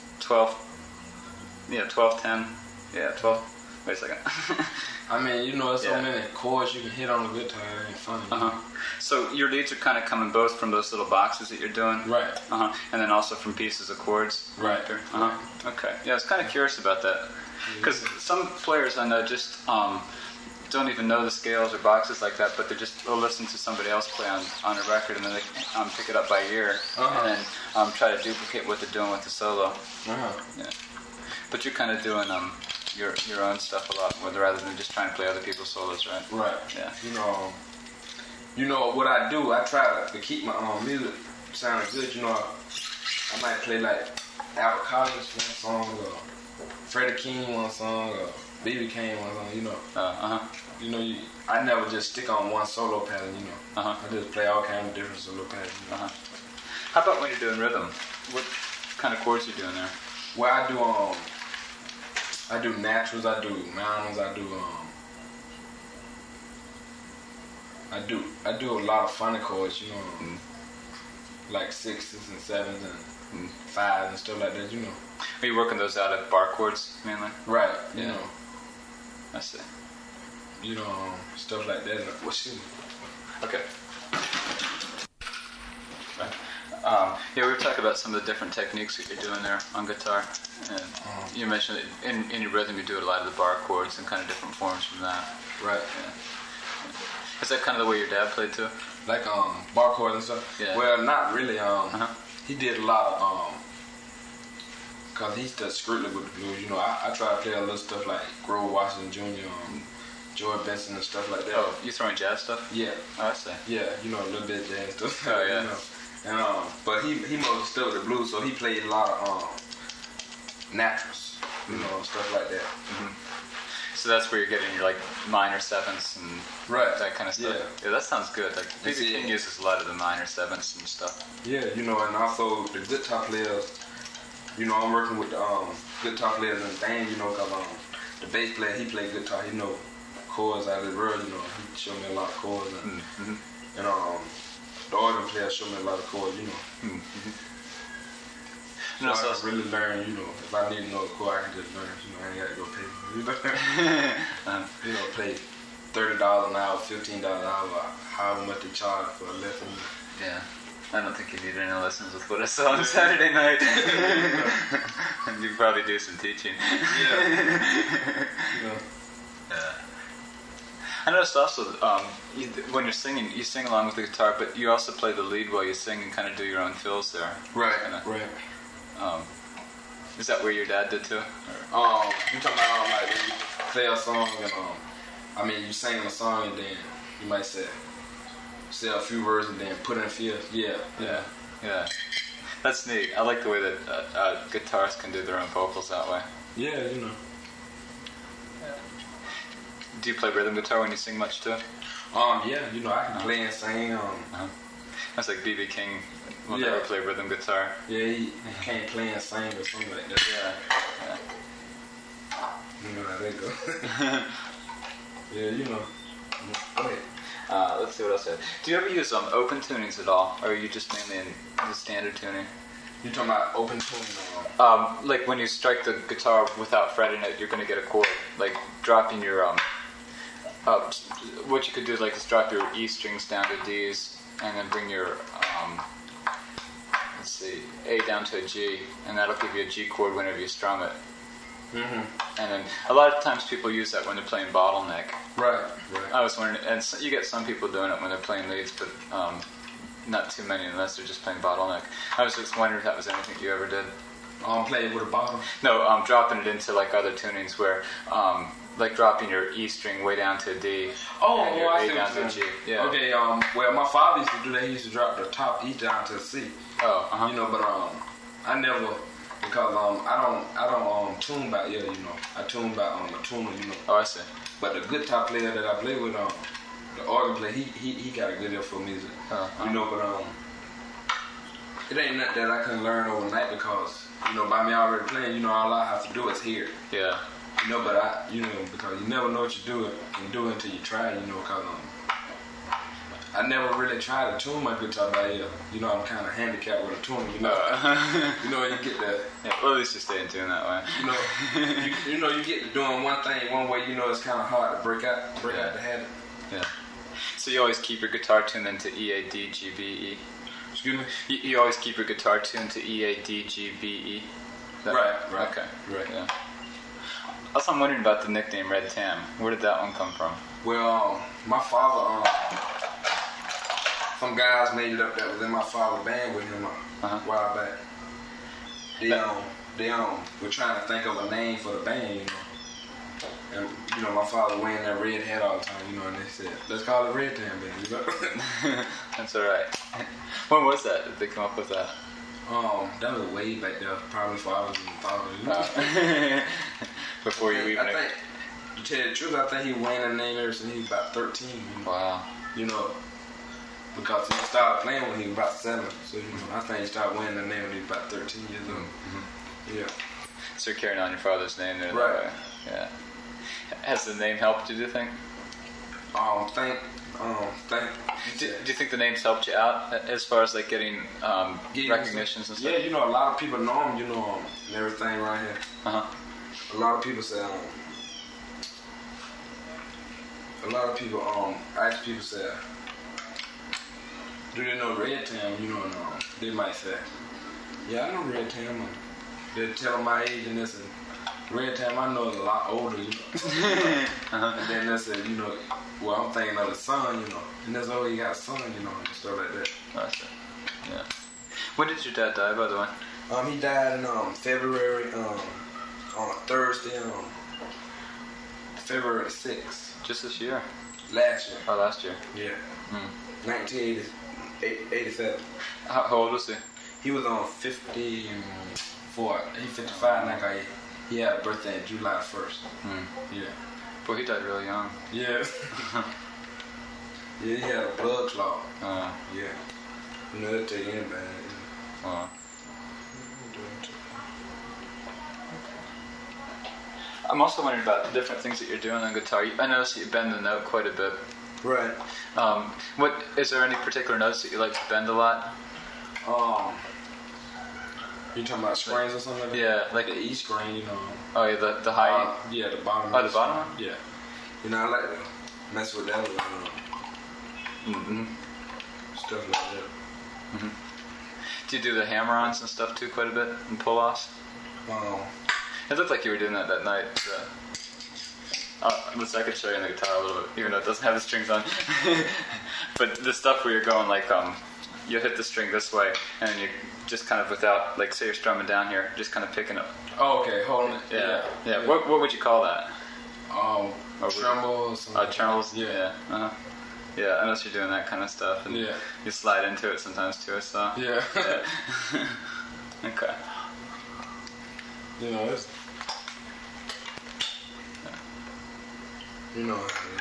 12. Yeah, 12, 10. Yeah, 12. Wait a second. I mean, you know, there's so many chords you can hit on the guitar. It ain't funny. So your leads are kind of coming both from those little boxes that you're doing? Right. And then also from pieces of chords? Right. Okay. Yeah, I was kind of curious about that. Because some players I know just don't even know the scales or boxes like that, but they'll listen to somebody else play on a record, and then they pick it up by ear, and then try to duplicate what they're doing with the solo. Yeah. But you're kind of doing your own stuff a lot more, rather than just trying to play other people's solos, right? Right. Yeah. You know what I do? I try to keep my music sounding good. You know, I might play like Albert Collins one song, or Freddie King one song, or B.B. King one song. You know. You know, I never just stick on one solo pattern, you know. I just play all kinds of different solo patterns. You know? How about when you're doing rhythm? What kind of chords are you doing there? Well, I do naturals, I do mountains, I do a lot of funny chords, you know, like 6s and 7s and 5s and stuff like that, you know. Are you working those out of bar chords mainly? Right. You know. I see. You know, stuff like that. Excuse me. Okay. Yeah, we were talking about some of the different techniques that you're doing there on guitar. And you mentioned that in your rhythm you do a lot of the bar chords and kind of different forms from that. Right. Yeah. Is that kind of the way your dad played too? Like bar chords and stuff? Yeah. Well, not really. He did a lot of because he does strictly with the blues. You know, I try to play a little stuff like Grover Washington Jr., George Benson and stuff like that. Oh, you throwing jazz stuff? Yeah. Oh, I see. Yeah, you know, a little bit of jazz stuff. Oh, yeah. You know. And but he mostly stuck with the blues, so he played a lot of naturals, you know, stuff like that. Mm-hmm. So that's where you're getting your like minor sevenths and that kind of stuff. Yeah, that sounds good. Like B.B. King uses a lot of the minor sevenths and stuff. Yeah, you know, and also the guitar players. You know, I'm working with the guitar players in the band. You know, cause the bass player he played guitar. He know chords out of the world. You know, he showed me a lot of chords, and the organ player showed me a lot of chords. You know. So I can really learn, you know, if I need to know a chord, I can just learn, you know, I ain't got to go pay. You know, pay $30 an hour, $15 an hour, however much they charge for a lesson. Yeah. I don't think you need any lessons with what I saw on Saturday night. And you probably do some teaching. Yeah. I noticed also, when you're singing, you sing along with the guitar, but you also play the lead while you sing and kind of do your own fills there. Right. Is that where your dad did too? You talking about like when you play a song and you sing a song and then you might say a few words and then put in fills. Yeah. That's neat. I like the way that guitarists can do their own vocals that way. Yeah, you know. Do you play rhythm guitar when you sing much too? Yeah, you know, I can play and sing. That's like B.B. King will never play rhythm guitar. Yeah, he can't play and sing or something like that. Yeah. You know how that go. Yeah, you know. Go ahead. Let's see what else I have. Do you ever use open tunings at all, or are you just mainly in the standard tuning? You talking about open tuning? Like when you strike the guitar without fretting it, you're going to get a chord. Like dropping your what you could do is drop your E strings down to D's, and then bring your A down to a G, and that'll give you a G chord whenever you strum it. And then a lot of times people use that when they're playing bottleneck. Right. I was wondering, and you get some people doing it when they're playing leads, but not too many unless they're just playing bottleneck. I was just wondering if that was anything you ever did. Play it with a bottom? No, dropping it into other tunings where, like dropping your E string way down to a D. And your A down to a G. Yeah. Okay. Well, my father used to do that. He used to drop the top E down to a C. Oh. You know, but I never. Because I don't tune by ear, you know. I tune by a tuner, you know. Oh, I see. But the guitar player that I play with, the organ player, he got a good ear for music. You know, but it ain't nothing that I can learn overnight because, you know, by me already playing, you know, all I have to do is hear. Yeah. You know, but because you never know what you can do until you try, you know, because I never really tried to tune my guitar by ear. You know, I'm kind of handicapped with a tuner, you know. You know, you get the... Yeah, well, at least you stay in tune that way. You know, you get to doing one thing one way, you know, it's kind of hard to break out the habit. Yeah. So you always keep your guitar tuned into E, A, D, G, B, E? Excuse me? You always keep your guitar tuned to E, A, D, G, B, E? Right. Okay. Right. Yeah. Also, I'm wondering about the nickname Red Tam. Where did that one come from? Well, my father... some guys made it up that was in my father's band with him a while back. They were trying to think of a name for the band, you know. And you know, my father wearing that red hat all the time, you know, and they said, "Let's call it Red Tam Band." You know? That's all right. When was that? Did they come up with that? That was way back there, probably before I was in college. You know? Before you even. I think, to tell you the truth, I think he wearing that name ever since he was about 13. You know? Wow. You know. Because he started playing when he was about 7. So, you know, I think he started wearing the name when he was about 13 years old. Yeah. So you're carrying on your father's name there. Right. That way. Yeah. Has the name helped you, do you think? Do you think the name's helped you out as far as getting recognitions and stuff? Yeah, you know, a lot of people know him, you know, and everything right here. A lot of people say, ask people say, do they know Red Tam? You know, they might say, yeah, I know Red Tam. They tell them my age and this, and Red Tam I know is a lot older, you know. And then they said, you know, well, I'm thinking of the son, you know, and that's all he got a son, you know, and stuff like that. I see. Yeah. When did your dad die, by the way? He died in February, on Thursday, February 6th. Just this year? Last year. Oh, last year. Yeah. 1987. How old was he? He was on 54. He's 55 now. He had a birthday in July 1st. Yeah. Boy, he died really young. Yeah. Yeah, he had a blood clot. Yeah. You know, it'll take anybody. I'm also wondering about the different things that you're doing on guitar. I noticed that you bend the note quite a bit. Right. What is there any particular notes that you like to bend a lot? You talking about strings or something like that? Yeah, like the E string, you know. Oh yeah, the high. Yeah, the bottom. Oh, the bottom one. Yeah. You know, I like to mess with that. Stuff like that. Do you do the hammer-ons and stuff too quite a bit and pull-offs? It looked like you were doing that night. Listen, I could show you on the guitar a little bit, even though it doesn't have the strings on. But the stuff where you're going like, you hit the string this way, and then you just kind of without, like, say you're strumming down here, just kind of picking up. Oh, okay, holding it. Yeah. What would you call that? Trembles. Trembles. Yeah. Yeah, I know you're doing that kind of stuff, and you slide into it sometimes too. So. Yeah. Okay. You know, it's. You know.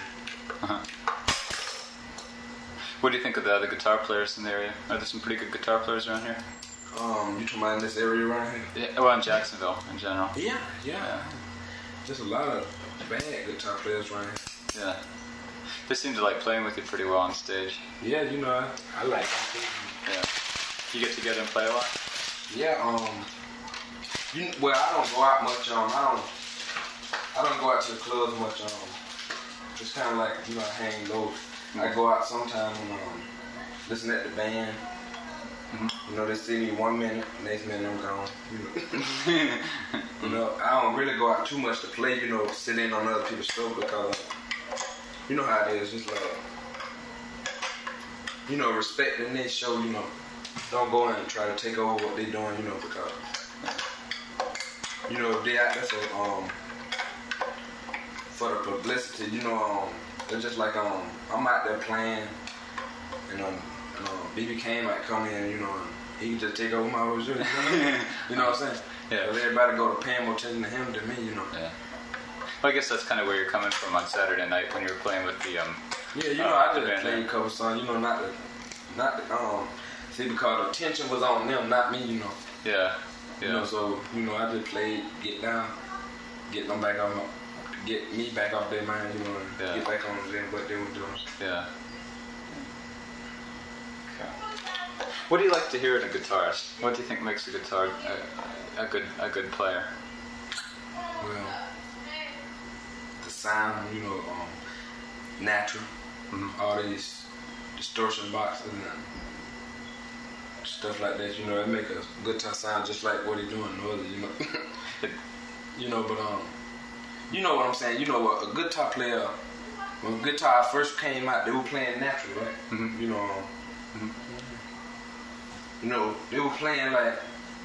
What do you think of the other guitar players in the area? Are there some pretty good guitar players around here? You talking about in this area around here? Yeah, well, in Jacksonville in general. Yeah. Just a lot of bad guitar players around here. Yeah. They seem to like playing with you pretty well on stage. Yeah, you know, I like them. Yeah. You get together and play a lot? Yeah, well, I don't go out much, I don't go out to the clubs much, it's kind of like, you know, I hang low. I go out sometime and, listen at the band. You know, they see me 1 minute, next minute I'm gone. You know, I don't really go out too much to play, you know, sit in on other people's stuff because, you know how it is, just like, you know, respect the next show, you know. Don't go in and try to take over what they're doing, you know, because, you know, if they out there for the publicity, you know, it's just like, I'm out there playing, and BB King might come in, you know, and he can just take over my whole show, you know what I'm saying? Yeah. If everybody go to paying more attention to him than me, you know. Yeah. Well, I guess that's kind of where you're coming from on Saturday night when you were playing with the Yeah, you know, I just played a couple songs, you know, not the see, because the attention was on them, not me, you know. Yeah. You know, so, you know, I just played, get down, get them back on, get me back off their mind, you know, and get back on them what they were doing. Yeah. Okay. What do you like to hear in a guitarist? What do you think makes a guitar a good player? Well, the sound, you know, natural. All these distortion boxes and stuff like that, you know, it make a guitar sound just like what he doing normally, you know. You know, but you know what I'm saying. You know what a guitar player, when guitar first came out, they were playing natural, right? You know. You know, they were playing like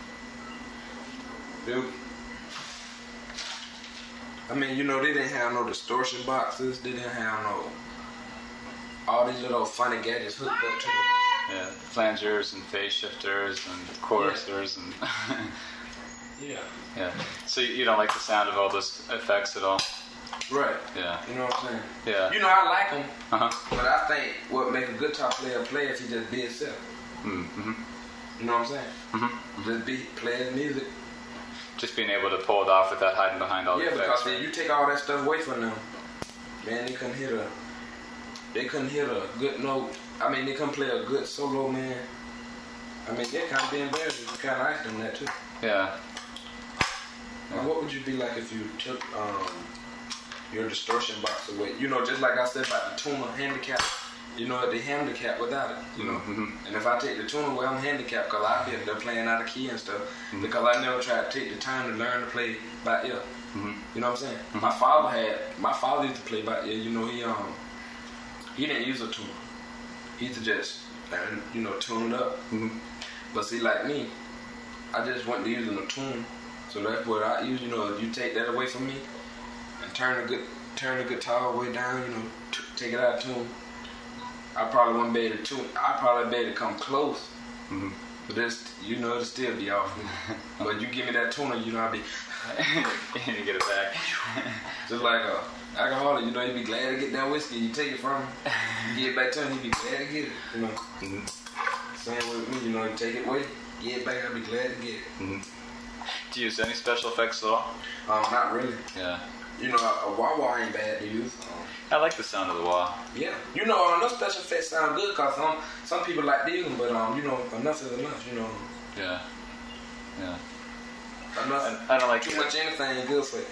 I mean, you know, they didn't have no distortion boxes. They didn't have all these little funny gadgets hooked up to them. Yeah, flangers and phase shifters and chorusers and. Yeah. So you don't like the sound of all those effects at all? Right. Yeah. You know what I'm saying? Yeah. You know, I like them, but I think what make a guitar player play if he just be himself. You know what I'm saying? Just play his music. Just being able to pull it off without hiding behind all the effects. Yeah, because you take all that stuff away from them, man, they couldn't hit a good note. I mean, they couldn't play a good solo, man. I mean, they're kind of being embarrassed. You kind of asked them that, too. Yeah. Now, what would you be like if you took your distortion box away? You know, just like I said about the tuner handicap. You know, the handicap without it. You know, and if I take the tuner away, I'm handicapped because I be up there playing out of key and stuff because I never tried to take the time to learn to play by ear. You know what I'm saying? My father used to play by ear. You know, he didn't use a tuner. He used to just you know, tune it up. But see, like me, I just went to using a tune. So that's what I use, you know, if you take that away from me and turn the turn the guitar way down, you know, take it out of tune, I probably wouldn't be able to tune. I probably be able to come close. Mm-hmm. But this, you know, it'll still be off. But you give me that tuner, you know, I'll be. You get it back. Just like a alcoholic, you know, you be glad to get that whiskey. You take it from him, you get it back to him, you be glad to get it. You know. Mm-hmm. Same with me, you know, you take it away, get it back, I'll be glad to get it. Mm-hmm. Do you use any special effects at all? Not really. Yeah. You know, a wah-wah ain't bad to use. I like the sound of the wah. Yeah. You know, no special effects sound good because some people like to use them, but, you know, enough is enough, you know. Yeah. Yeah. Enough. I don't like too much anything is good for you.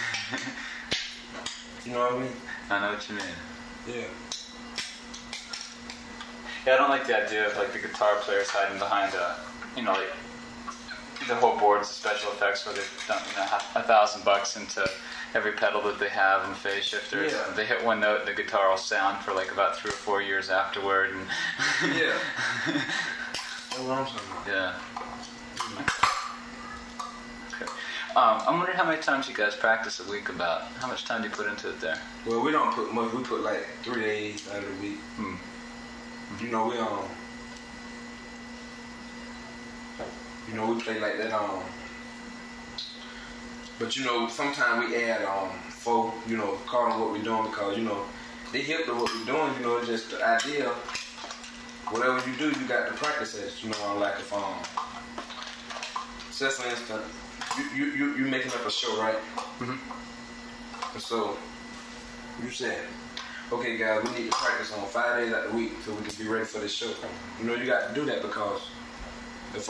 You know what I mean? I know what you mean. Yeah. Yeah, I don't like the idea of like the guitar players hiding behind you know, like the whole boards of special effects where they've done, you know, $1,000 into every pedal that they have and phase shifters. Yeah. And they hit one note and the guitar will sound for like about 3 or 4 years afterward. And Yeah. That's what I'm talking about. Yeah. Okay. I'm wondering how many times you guys practice a week about. How much time do you put into it there? Well, we don't put much. We put like 3 days out of the week. You know, we play like that. But you know, sometimes we add 4. You know, call them what we're doing because you know they hip to what we're doing. You know, it's just the idea. Whatever you do, you got to practice it. You know, like if say for instance, you making up a show, right? Mm-hmm. And so you said, okay, guys, we need to practice on 5 days out of the week so we can be ready for this show. You know, you got to do that because if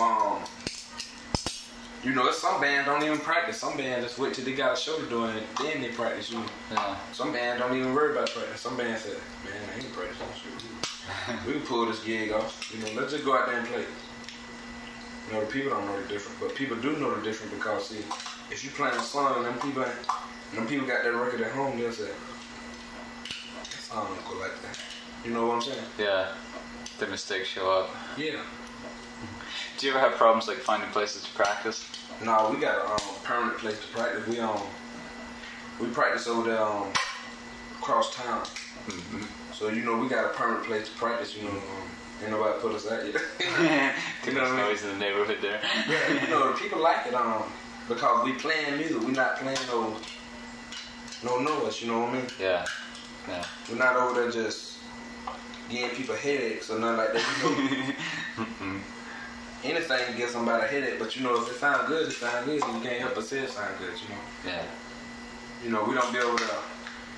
you know, some bands don't even practice. Some bands just wait till they got a show to do and then they practice. You know, Yeah. some bands don't even worry about practice. Some bands say, man, I ain't practice on show. We can pull this gig off. You know, let's just go out there and play. You know, the people don't know the difference, but people do know the difference because see, if you playing a song and them people got that record at home, they'll say, that song don't go like that. You know what I'm saying? Yeah. The mistakes show up. Yeah. Do you ever have problems like finding places to practice? No, we got a permanent place to practice. We practice over there across town. Mm-hmm. So you know we got a permanent place to practice. You know, ain't nobody put us out yet. Too much noise in the neighborhood there. Yeah, you know the people like it because we playing music. We not playing no noise. You know what I mean? Yeah. Yeah. We're not over there just giving people headaches or nothing like that. You know. Anything can give somebody a headache, but you know if it sound good, it sound good. And you can't help but say it sound good. You know. Yeah. You know we don't be over there.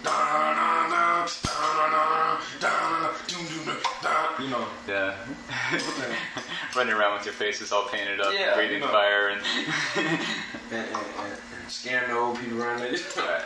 You know. Yeah. Running around with your faces all painted up, Yeah, breathing you know. fire and and scaring the old people around there.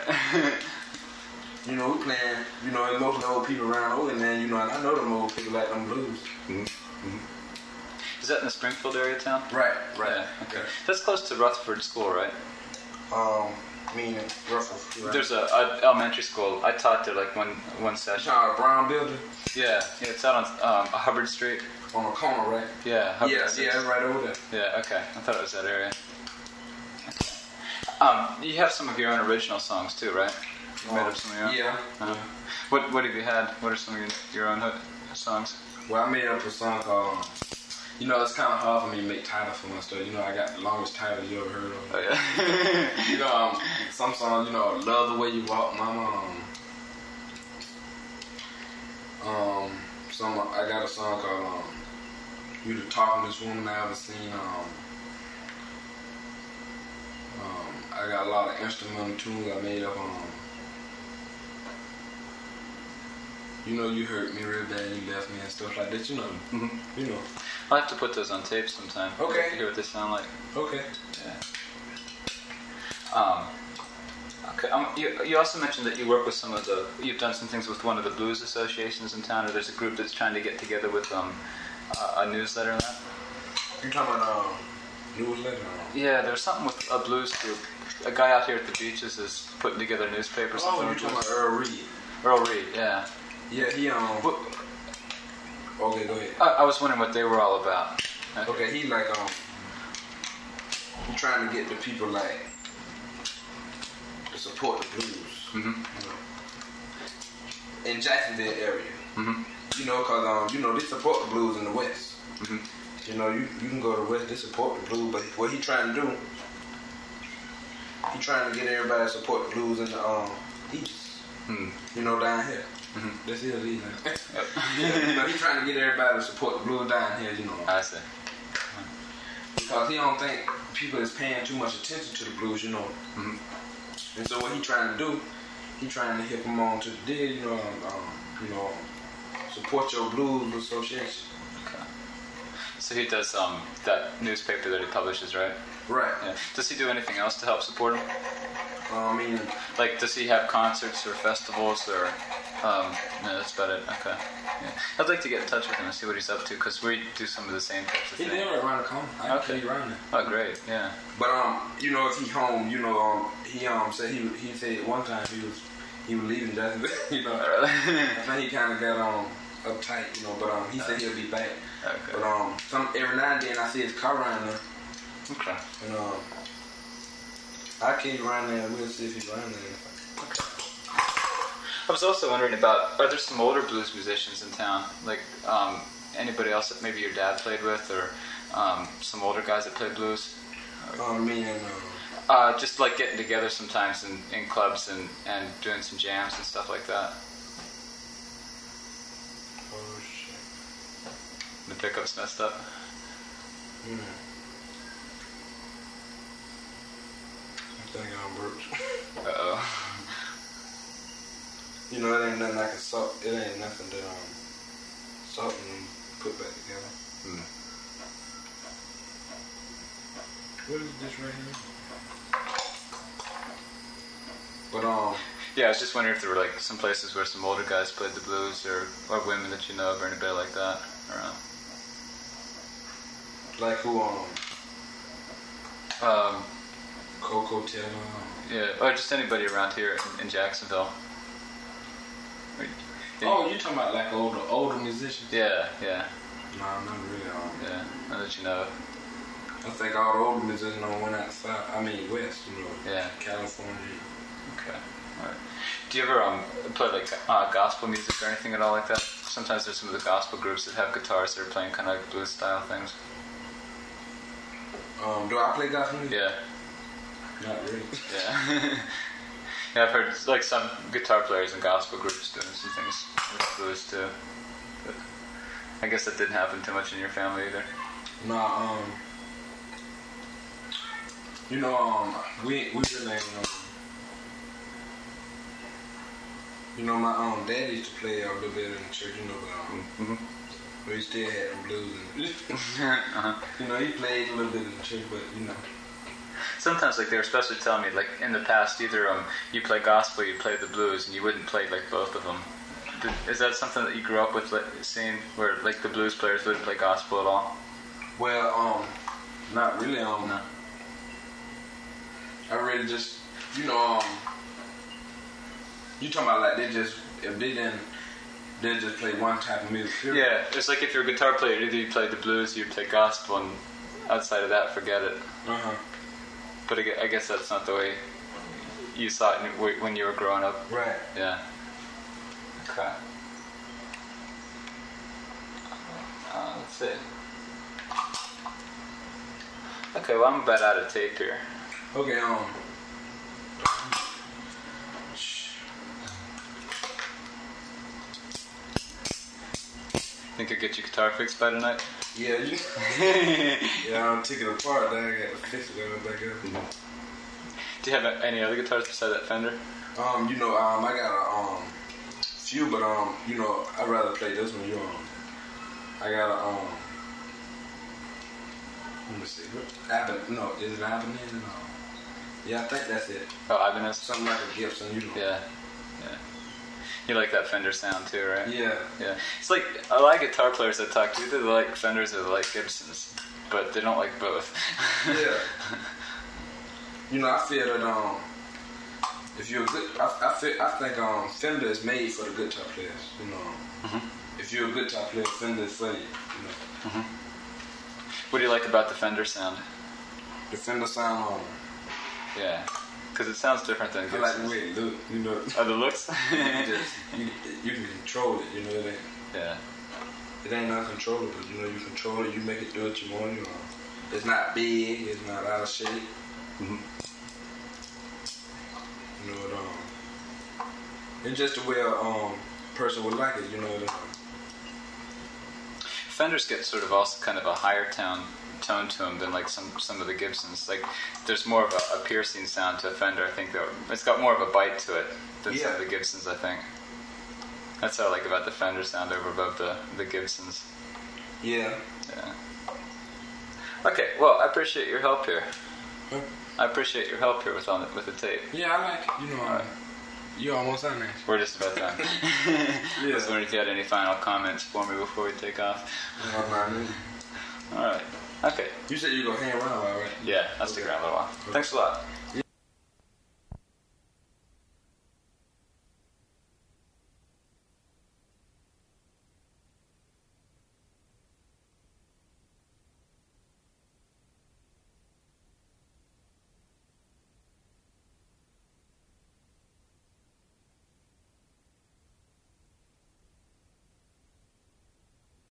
You know, we playing, you know, and most of the old people around older man, you know, and I know them old people like them blues. Mm-hmm. Is that in the Springfield area of town? Right. Yeah. Okay. Yeah. That's close to Rutherford School, right? Meaning Russell. Right? There's a elementary school. I taught there like one session. A brown building Yeah, it's out on Hubbard Street. on the corner, right? Yeah, Hubbard Yeah, Street. it's right over there. Yeah, okay. I thought it was that area. You have some of your own original songs too, right? You made up some of your own? Yeah. Uh-huh. What have you had? What are some of your own songs? Well, I made up a song called, you know, it's kind of hard for me to make titles for my stuff. You know, I got the longest title you ever heard of. Oh, yeah. You know, some songs, you know, Love the Way You Walk, Mama. I got a song called You the Talkingest Woman I Ever Seen. I got a lot of instrumental tunes I made up on. You know, you hurt me real bad, you left me and stuff like that. You know, Mm-hmm. you know. I'll have to put those on tape sometime. Okay. To hear what they sound like. Okay. Yeah. Okay. You also mentioned that you work with you've done some things with one of the blues associations in town, or there's a group that's trying to get together with a newsletter and that. You're talking about newsletter? Yeah, there's something with a blues group. A guy out here at the beaches is putting together a newspaper. Oh, you're talking about Earl Reed. Earl Reed, yeah. Yeah, he Okay, go ahead. I was wondering what they were all about. Okay, he like he trying to get the people like to support the blues. Mm-hmm. You know. in Jacksonville area. Mm-hmm. You know, cause they support the blues in the West. Mm-hmm. You know, you can go to the West, they support the blues, but what he trying to do, he trying to get everybody to support the blues in the East. Mm. You know, down here. Mm-hmm. That's his East. You know, he trying to get everybody to support the blues down here. You know. I see. Because he don't think people is paying too much attention to the blues. You know. Mm-hmm. And so what he trying to do, he trying to hit them on to the deal. You know, support your blues association. Okay. So he does that newspaper that he publishes, right? Right. Yeah. Does he do anything else to help support him? I mean, like, does he have concerts or festivals or? No, that's about it. Okay. Yeah. I'd like to get in touch with him and see what he's up to because we do some of the same types of things. He's there around the corner. I okay. He around there. Oh, great. Yeah. But you know, if he home, you know, he said he said one time he was leaving Jacksonville. You know, really? I think he kind of got uptight. You know, but he said he'll be back. Okay. But every now and then I see his car around there. Okay. And I keep around there and we'll see if he's around there. Okay. I was also wondering about, are there some older blues musicians in town? Like anybody else that maybe your dad played with or some older guys that play blues? Just like getting together sometimes in clubs and doing some jams and stuff like that. Oh, shit. The pickup's messed up? I'm thinking on Brooks. Uh-oh. You know, it ain't nothing I can salt. It ain't nothing that salt and put back together. What is this right here? But yeah, I was just wondering if there were like some places where some older guys played the blues or women that you know of or anybody like that around. Like who Coco Taylor. Yeah, or just anybody around here in Jacksonville. Oh, you're talking about like older musicians? Yeah. No, not really. Yeah, not that you know. I think all the older musicians went outside. I mean West, you know. Yeah. California. Okay. All right. Do you ever play like gospel music or anything at all like that? Sometimes there's some of the gospel groups that have guitars that are playing kind of like blues style things. Do I play gospel music? Yeah. Not really. Yeah. Yeah, I've heard like some guitar players in gospel groups doing some things with blues too. But I guess that didn't happen too much in your family either. No, you know, we really, you know, my dad used to play a little bit in the church, you know, but he still had them blues in it. You know, he played a little bit in the church, but you know. Sometimes, like, they were especially telling me, like, in the past, either you play gospel, you play the blues, and you wouldn't play, like, both of them. Is that something that you grew up with, like, seeing, where, like, the blues players wouldn't play gospel at all? Well, not really, No. I really just, you know, you talking about, like, if they didn't, they just play one type of music, period. Yeah, it's like if you're a guitar player, either you play the blues or you play gospel, and outside of that, forget it. But I guess that's not the way you saw it when you were growing up. Right. Yeah. Okay. Let's see. Okay, well, I'm about out of tape here. Okay, Think you'll get your guitar fixed by tonight? Yeah, yeah, I'm taking it apart, then I got to fix it and back up. Do you have any other guitars besides that Fender? You know, I got a few, but you know, I'd rather play this one. I got a let me see, no, is it Ibanez? No. Yeah, I think that's it. Oh, Ibanez? Something like a Gibson, you know. Yeah. You like that Fender sound too, right? Yeah. It's like, a lot of guitar players I talk to, either they like Fenders or they like Gibsons, but they don't like both. Yeah. You know, I feel that if you're good, I think Fender is made for the guitar players. You know, if you're a guitar player, Fender is for you. You know. What do you like about the Fender sound? The Fender sound Yeah. Because it sounds different than I like the Gibson's. way it look, you know. Oh, the looks? you can control it, you know. Yeah. It ain't uncontrollable, you know. You control it, you make it do what you want. You know. It's not big, it's not out of shape. Mm-hmm. You know, it's just the way a person would like it, you know. Fenders get sort of also kind of a higher tone to them than like some of the Gibsons. Like there's more of a piercing sound to a Fender. I think that it's got more of a bite to it than some of the Gibsons. I think that's what I like about the Fender sound over above the Gibsons. Yeah. Yeah. Okay. Well, I appreciate your help here. Huh? I appreciate your help here with the tape. Yeah, I like it. You know, you almost done that. We're just about done. I was wondering if you had any final comments for me before we take off. No, All right. Okay. You said you were going to hang around, all right? Yeah, I'll stick around a little while. Thanks a lot.